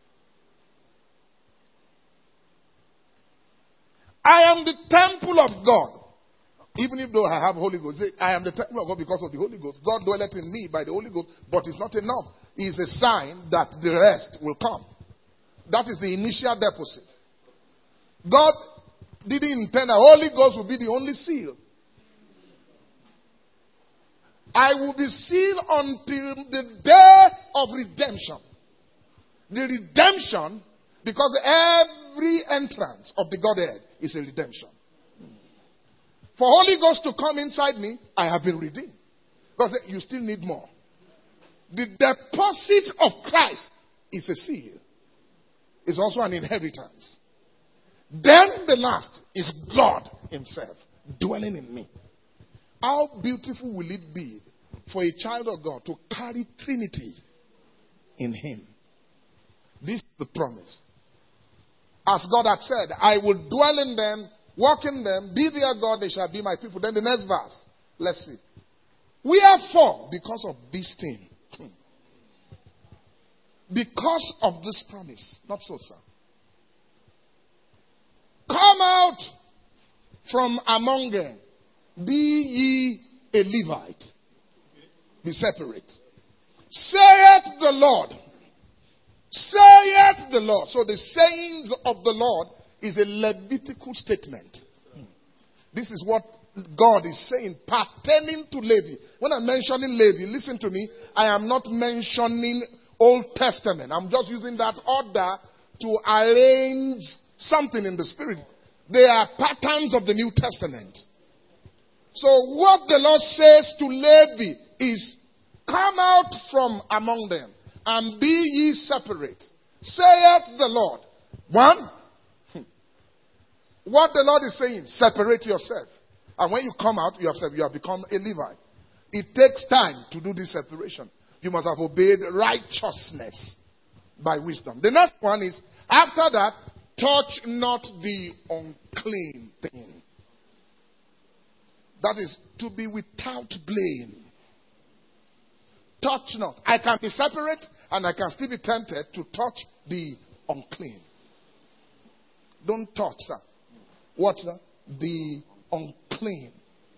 I am the temple of God. Even if though I have Holy Ghost, I am the temple of God because of the Holy Ghost. God dwelleth in me by the Holy Ghost, but it's not enough. It's a sign that the rest will come. That is the initial deposit. God didn't intend that Holy Ghost will be the only seal. I will be sealed until the day of redemption. The redemption, because every entrance of the Godhead is a redemption. For Holy Ghost to come inside me, I have been redeemed. Because you still need more. The deposit of Christ is a seal. It's also an inheritance. Then the last is God himself dwelling in me. How beautiful will it be for a child of God to carry Trinity in him? This is the promise. As God had said, I will dwell in them, walk in them, be their God, they shall be my people. Then the next verse, let's see. Wherefore, because of this thing, because of this promise, not so, sir. Come out from among them. Be ye a Levite. Be separate. Saith the Lord. Saith the Lord. So the sayings of the Lord is a Levitical statement. This is what God is saying, pertaining to Levi. When I'm mentioning Levi, listen to me, I am not mentioning Old Testament. I'm just using that order to arrange something in the spirit. They are patterns of the New Testament. So what the Lord says to Levi is, come out from among them and be ye separate, saith the Lord. One, what the Lord is saying, separate yourself. And when you come out, you have said you have become a Levite. It takes time to do this separation. You must have obeyed righteousness by wisdom. The next one is, after that, touch not the unclean thing. That is to be without blame. Touch not. I can be separate and I can still be tempted to touch the unclean. Don't touch that. What's that? The unclean.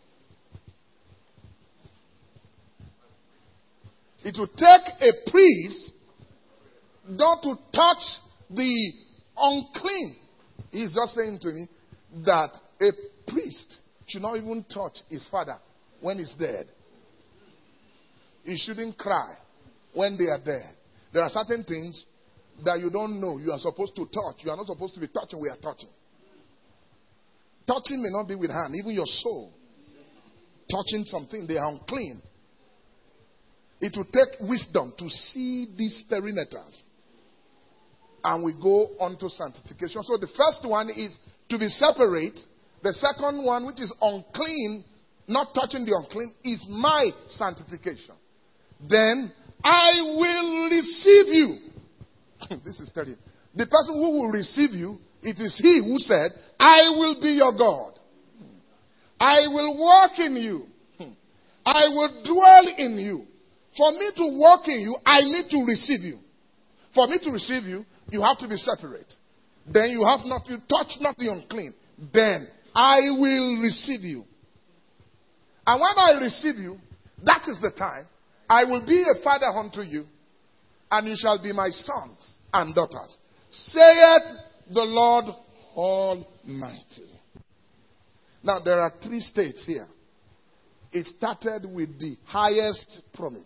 It will take a priest not to touch the unclean. He's just saying to me that a priest should not even touch his father when he's dead. He shouldn't cry when they are dead. There are certain things that you don't know you are supposed to touch. You are not supposed to be touching. We are touching. Touching may not be with hand, even your soul. Touching something, they are unclean. It will take wisdom to see these perimeters. And we go on to sanctification. So the first one is to be separate. The second one, which is unclean, not touching the unclean, is my sanctification. Then I will receive you. This is terrible. The person who will receive you, it is he who said, I will be your God. I will walk in you. I will dwell in you. For me to walk in you, I need to receive you. For me to receive you, you have to be separate. Then you have not, you touch not the unclean. Then I will receive you. And when I receive you, that is the time I will be a father unto you, and you shall be my sons and daughters, saith the Lord Almighty. Now there are three states here. It started with the highest promise.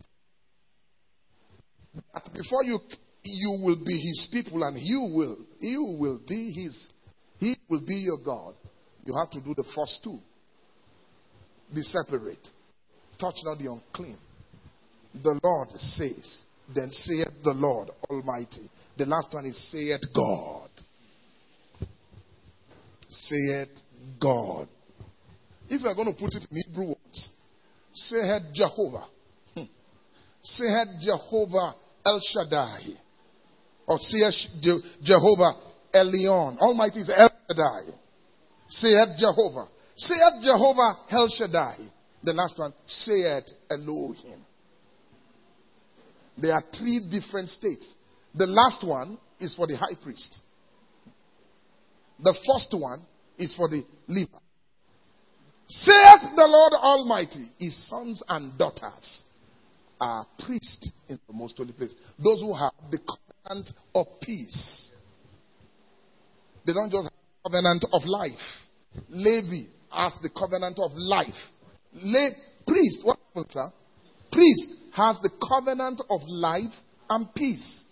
That before you you will be his people, and you will you will be his he will be your God. You have to do the first two. Be separate. Touch not the unclean. The Lord says, then saith the Lord Almighty. The last one is saith God. Saith God. If you are going to put it in Hebrew words, saith Jehovah. Hmm. Saith Jehovah El Shaddai. Or saith Je- Jehovah Elion. Almighty is El Shaddai. Saith Jehovah. Saith Jehovah El Shaddai. The last one, saith Elohim. There are three different states. The last one is for the high priest. The first one is for the Levite. Saith the Lord Almighty, his sons and daughters are priests in the most holy place. Those who have the covenant of peace. They don't just have the covenant of life. Levi has the covenant of life. Le- priest, what happens, sir? Priest has the covenant of life and peace.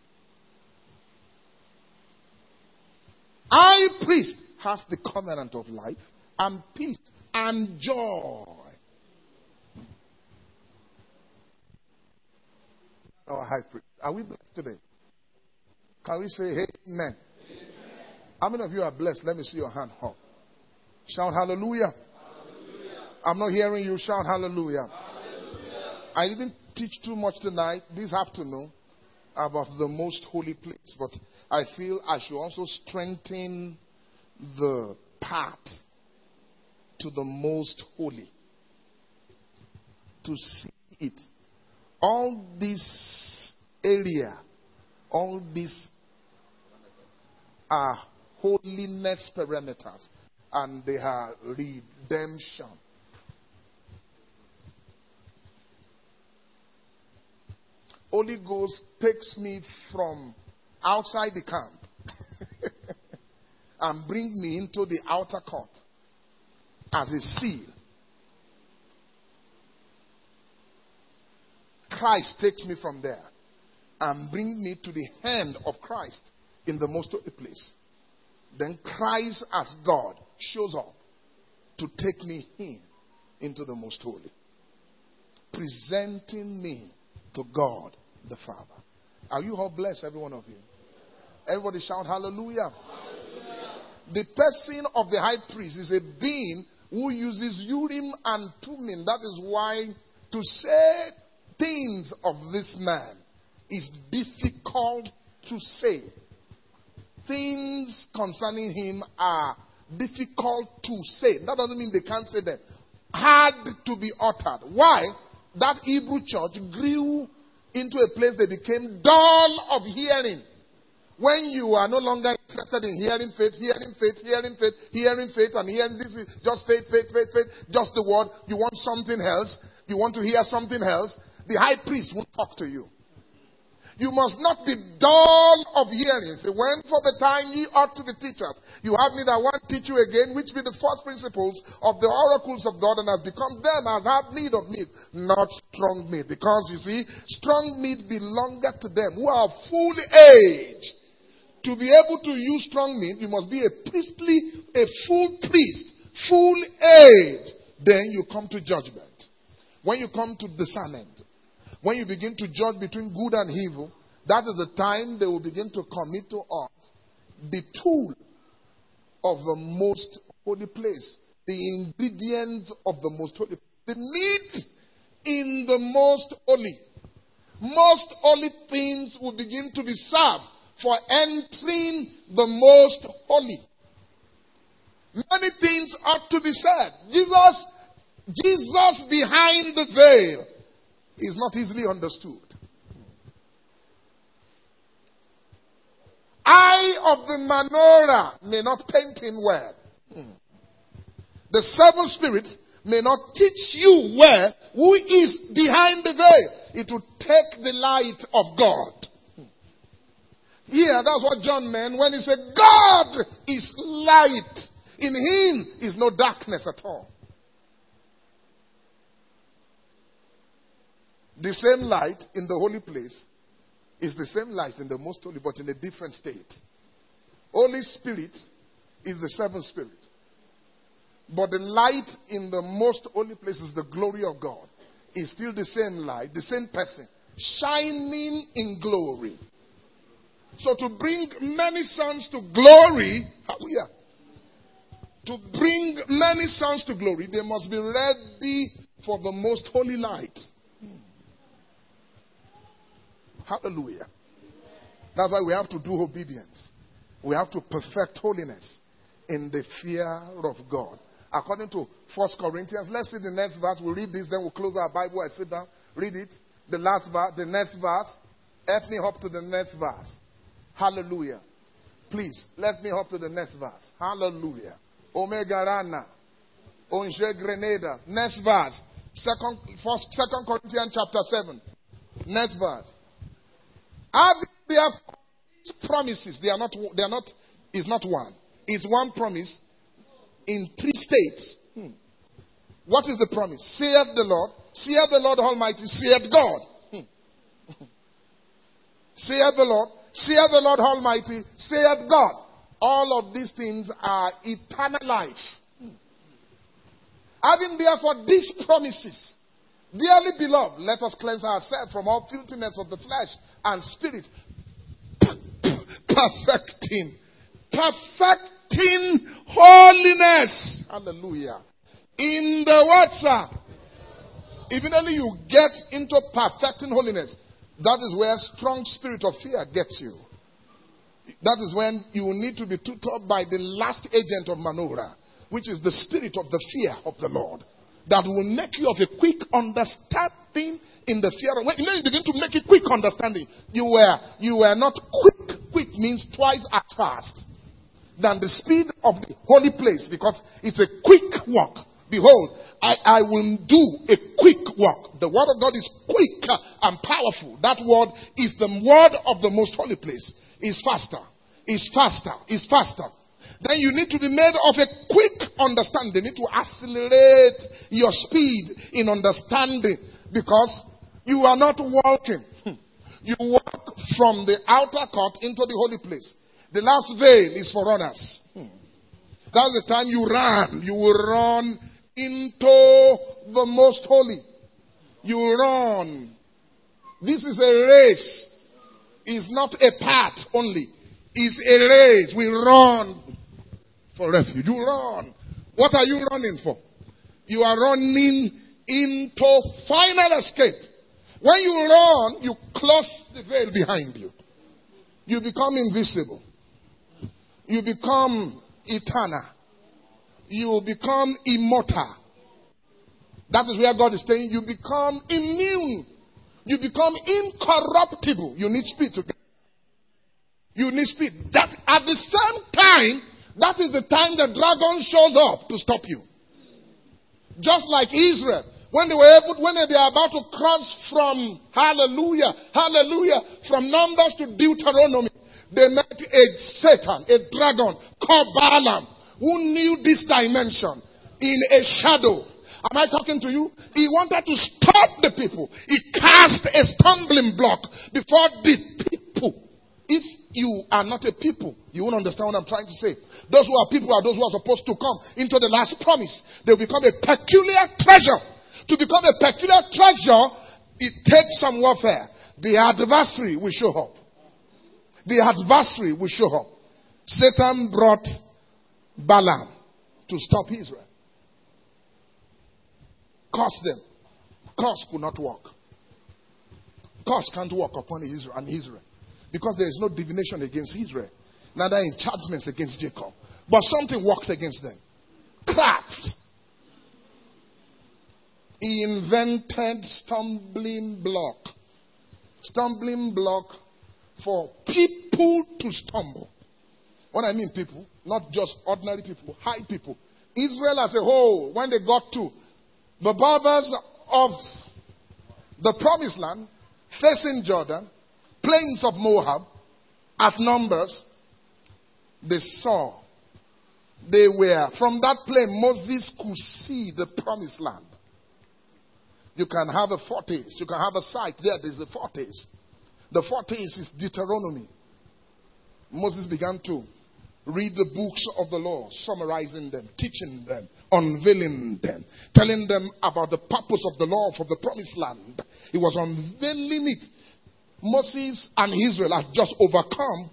High priest has the covenant of life and peace and joy. Our high priest. Are we blessed today? Can we say amen? Amen. How many of you are blessed? Let me see your hand up. Shout hallelujah. Hallelujah. I'm not hearing you shout hallelujah. Hallelujah. I didn't teach too much tonight, this afternoon, about the most holy place. But I feel I should also strengthen the path to the most holy. To see it. All this area, all these are holiness parameters. And they are redemption. Holy Ghost takes me from outside the camp and bring me into the outer court. as a seal. Christ takes me from there and brings me to the hand of Christ in the most holy place. Then Christ as God shows up to take me in into the most holy, presenting me to God the Father. Are you all blessed, every one of you? Everybody shout hallelujah. Hallelujah. The person of the high priest is a being who uses Urim and Thummim. That is why to say things of this man is difficult to say. Things concerning him are difficult to say. That doesn't mean they can't say them. Hard to be uttered. Why? That Hebrew church grew into a place they became dull of hearing. When you are no longer interested in hearing faith, hearing faith, hearing faith, hearing faith, and hearing this is just faith, faith, faith, faith, just the word. You want something else. You want to hear something else. The high priest won't talk to you. You must not be dull of hearing. Say, when for the time ye ought to be teachers, you have neither one teach you again, which be the first principles of the oracles of God, and have become them as have need of meat, not strong meat. Because you see, strong meat belongeth to them who are full age. To be able to use strong meat, you must be a priestly, a full priest, full age. Then you come to judgment. When you come to discernment, when you begin to judge between good and evil, that is the time they will begin to commit to us the tool of the most holy place, the ingredients of the most holy place, the meat in the most holy. Most holy things will begin to be served for entering the most holy. Many things ought to be said. Jesus, Jesus behind the veil is not easily understood. Eye of the menorah may not paint him well. The seven spirits may not teach you well who is behind the veil. It will take the light of God. Here, that's what John meant when he said, God is light. In him is no darkness at all. The same light in the holy place is the same light in the most holy, but in a different state. Holy Spirit is the seventh spirit. But the light in the most holy place is the glory of God. It's still the same light, the same person, shining in glory. So to bring many sons to glory, hallelujah. To bring many sons to glory, they must be ready for the most holy light. Hallelujah. That's why we have to do obedience. We have to perfect holiness in the fear of God. According to First Corinthians, let's see the next verse. We'll read this, then we'll close our Bible. I sit down. Read it. The last verse, the next verse. Help me up to the next verse. Hallelujah. Please, let me up to the next verse. Hallelujah. Omega Rana. Onje Grenada. Next verse. Second, first, Second Corinthians chapter seven. Next verse. Having therefore these promises, they are not, they are not, is not one. It's one promise in three states. Hmm. What is the promise? Saith the Lord. Saith the Lord Almighty. Saith God. Hmm. Saith the Lord. Saith the Lord Almighty. Saith God. All of these things are eternal life. Hmm. Having therefore these promises, dearly beloved, let us cleanse ourselves from all filthiness of the flesh and spirit. Perfecting. Perfecting holiness. Hallelujah. In the what, sir? Evidently you get into perfecting holiness. That is where strong spirit of fear gets you. That is when you need to be tutored by the last agent of Menorah, which is the spirit of the fear of the Lord. That will make you of a quick understanding in the fear of. When you begin to make it quick understanding, you were you were not quick. Quick means twice as fast than the speed of the holy place, because it's a quick walk. Behold, I, I will do a quick walk. The word of God is quick and powerful. That word is the word of the most holy place. It's faster. It's faster. It's faster. then you need to be made of a quick understanding. They need to accelerate your speed in understanding, because you are not walking. You walk from the outer court into the holy place. The last veil is for runners. That's the time you run. You will run into the most holy. You run. This is a race. It's not a path only. It's a race. We run for refuge. You run. What are you running for? You are running into final escape. When you run, you close the veil behind you. You become invisible. You become eternal. You become immortal. That is where God is saying you become immune. You become incorruptible. You need speed to get. You need speed. That at the same time, that is the time the dragon shows up to stop you. Just like Israel. When they were able, when they are about to cross from hallelujah, hallelujah, from Numbers to Deuteronomy, they met a Satan, a dragon called Balaam, who knew this dimension in a shadow. Am I talking to you? He wanted to stop the people. He cast a stumbling block before the people. If you are not a people, you won't understand what I'm trying to say. Those who are people are those who are supposed to come into the last promise. They will become a peculiar treasure. To become a peculiar treasure, it takes some warfare. The adversary will show up. The adversary will show up. Satan brought Balaam to stop Israel. Curse them. Curse could not work. Curse can't work upon Israel and Israel. Because there is no divination against Israel. Neither enchantments against Jacob. But something worked against them. Craft. He invented stumbling block. Stumbling block for people to stumble. When I mean people, not just ordinary people, high people. Israel as a whole, when they got to the borders of the promised land, facing Jordan, plains of Moab, at Numbers, they saw, they were, from that plain, Moses could see the promised land. You can have a foretaste. You can have a sight. There, there's a foretaste. The foretaste is Deuteronomy. Moses began to read the books of the law, summarizing them, teaching them, unveiling them, telling them about the purpose of the law for the promised land. He was unveiling it. Moses and Israel have just overcome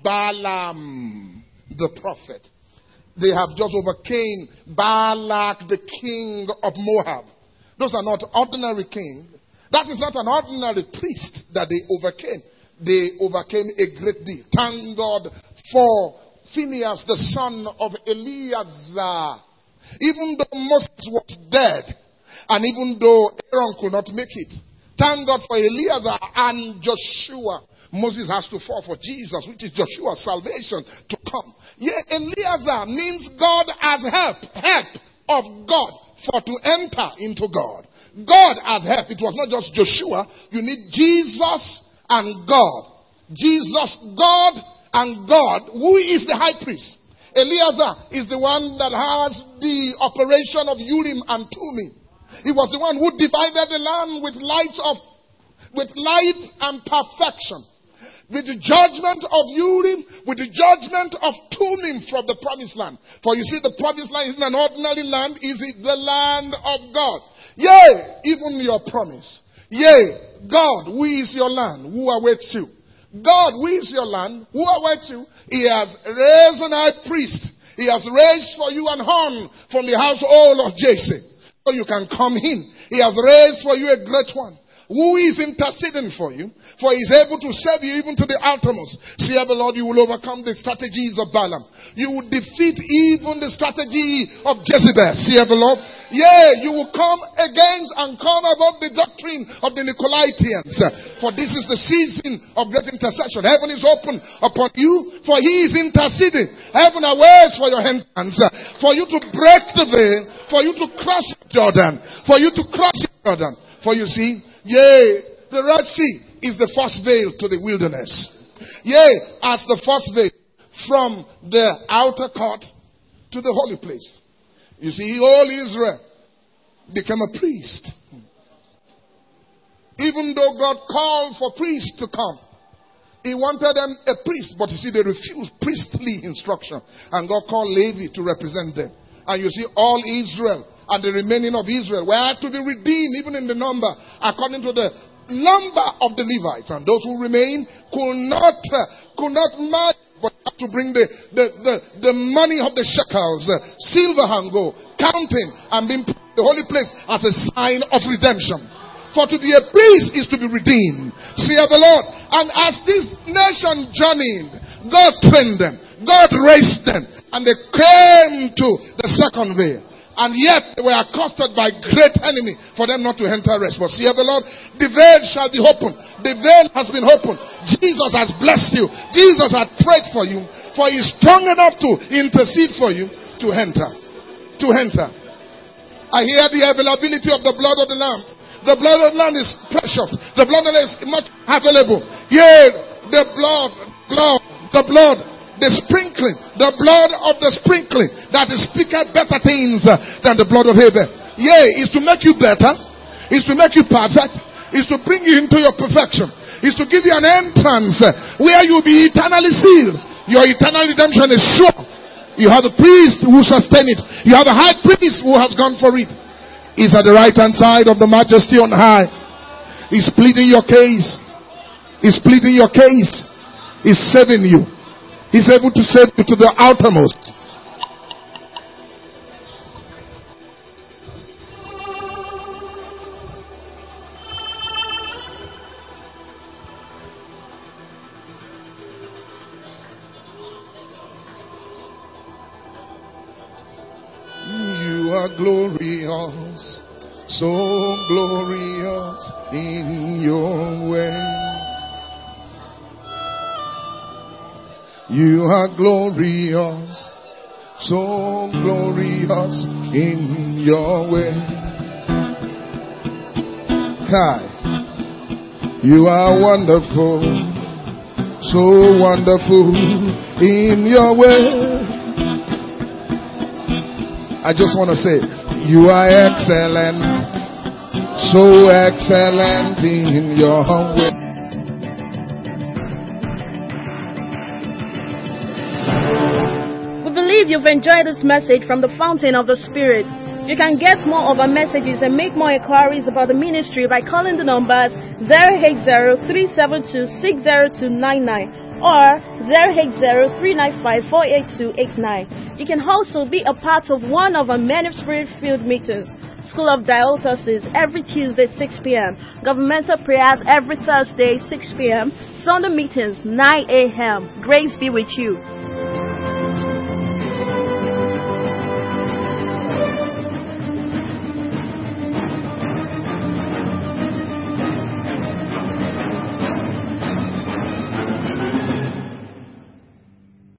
Balaam, the prophet. They have just overcame Balak, the king of Moab. Those are not ordinary kings. That is not an ordinary priest that they overcame. They overcame a great deal. Thank God for Phinehas, the son of Eleazar. Even though Moses was dead, and even though Aaron could not make it, thank God for Eleazar and Joshua. Moses has to fall for Jesus, which is Joshua's salvation to come. Yeah, Eleazar means God as help. Help of God. For to enter into God. God as help. It was not just Joshua. You need Jesus and God. Jesus, God, and God, who is the high priest. Eleazar is the one that has the operation of Urim and Thummim. He was the one who divided the land with light of, with light and perfection. With the judgment of Urim, with the judgment of Thummim from the promised land. For you see, the promised land isn't an ordinary land, is it the land of God? Yea, even your promise. Yea, God, who is your land, who awaits you? God, who is your land, who awaits you? He has raised an high priest. He has raised for you an horn from the household of Jesse, so you can come in. He has raised for you a great one, who is interceding for you, for he is able to save you even to the uttermost. See, the Lord, you will overcome the strategies of Balaam. You will defeat even the strategy of Jezebel. See, the Lord. Yea, you will come against and come above the doctrine of the Nicolaitans. For this is the season of great intercession. Heaven is open upon you, for he is interceding. Heaven awaits for your hands, for you to break the veil, for you to cross Jordan, for you to cross Jordan. For you see, yea, the Red Sea is the first veil to the wilderness. Yea, as the first veil from the outer court to the holy place. You see, all Israel became a priest. Even though God called for priests to come, He wanted them a priest, but you see, they refused priestly instruction. And God called Levi to represent them. And you see, all Israel and the remaining of Israel were to be redeemed, even in the number, according to the number of the Levites. And those who remain could not, uh, could not march, but had to bring the, the, the, the money of the shekels, uh, silver and gold, counting and being put in the holy place as a sign of redemption. For to be a priest is to be redeemed, saith the Lord. And as this nation journeyed, God trained them, God raised them, and they came to the second veil. And yet they were accosted by great enemy for them not to enter rest. But saith the Lord, the veil shall be opened. The veil has been opened. Jesus has blessed you. Jesus has prayed for you. For He is strong enough to intercede for you to enter. To enter. I hear the availability of the blood of the Lamb. The blood of the Lamb is precious. The blood of the Lamb is much available. Yea, the blood, blood, the blood, the sprinkling, the blood of the sprinkling that speaketh better things than the blood of Abel. Yea, is to make you better, is to make you perfect, is to bring you into your perfection, is to give you an entrance where you'll be eternally sealed. Your eternal redemption is sure. You have the priest who sustained it. You have the high priest who has gone for it. He's at the right hand side of the majesty on high. He's pleading your case. He's pleading your case. He's saving you. He's able to save you to the outermost. You are glorious, so glorious in your way. You are glorious, so glorious in your way. Kai, you are wonderful, so wonderful in your way. I just want to say, you are excellent, so excellent in your way. We believe you've enjoyed this message from the Fountain of the Spirit. You can get more of our messages and make more inquiries about the ministry by calling the numbers zero eight zero, three seven two, six zero two nine nine or zero eight zero, three nine five, four eight two eight nine. You can also be a part of one of our many Spirit-filled meetings. School of Diocese every Tuesday six p.m. Governmental prayers every Thursday six p.m. Sunday meetings nine a.m. Grace be with you.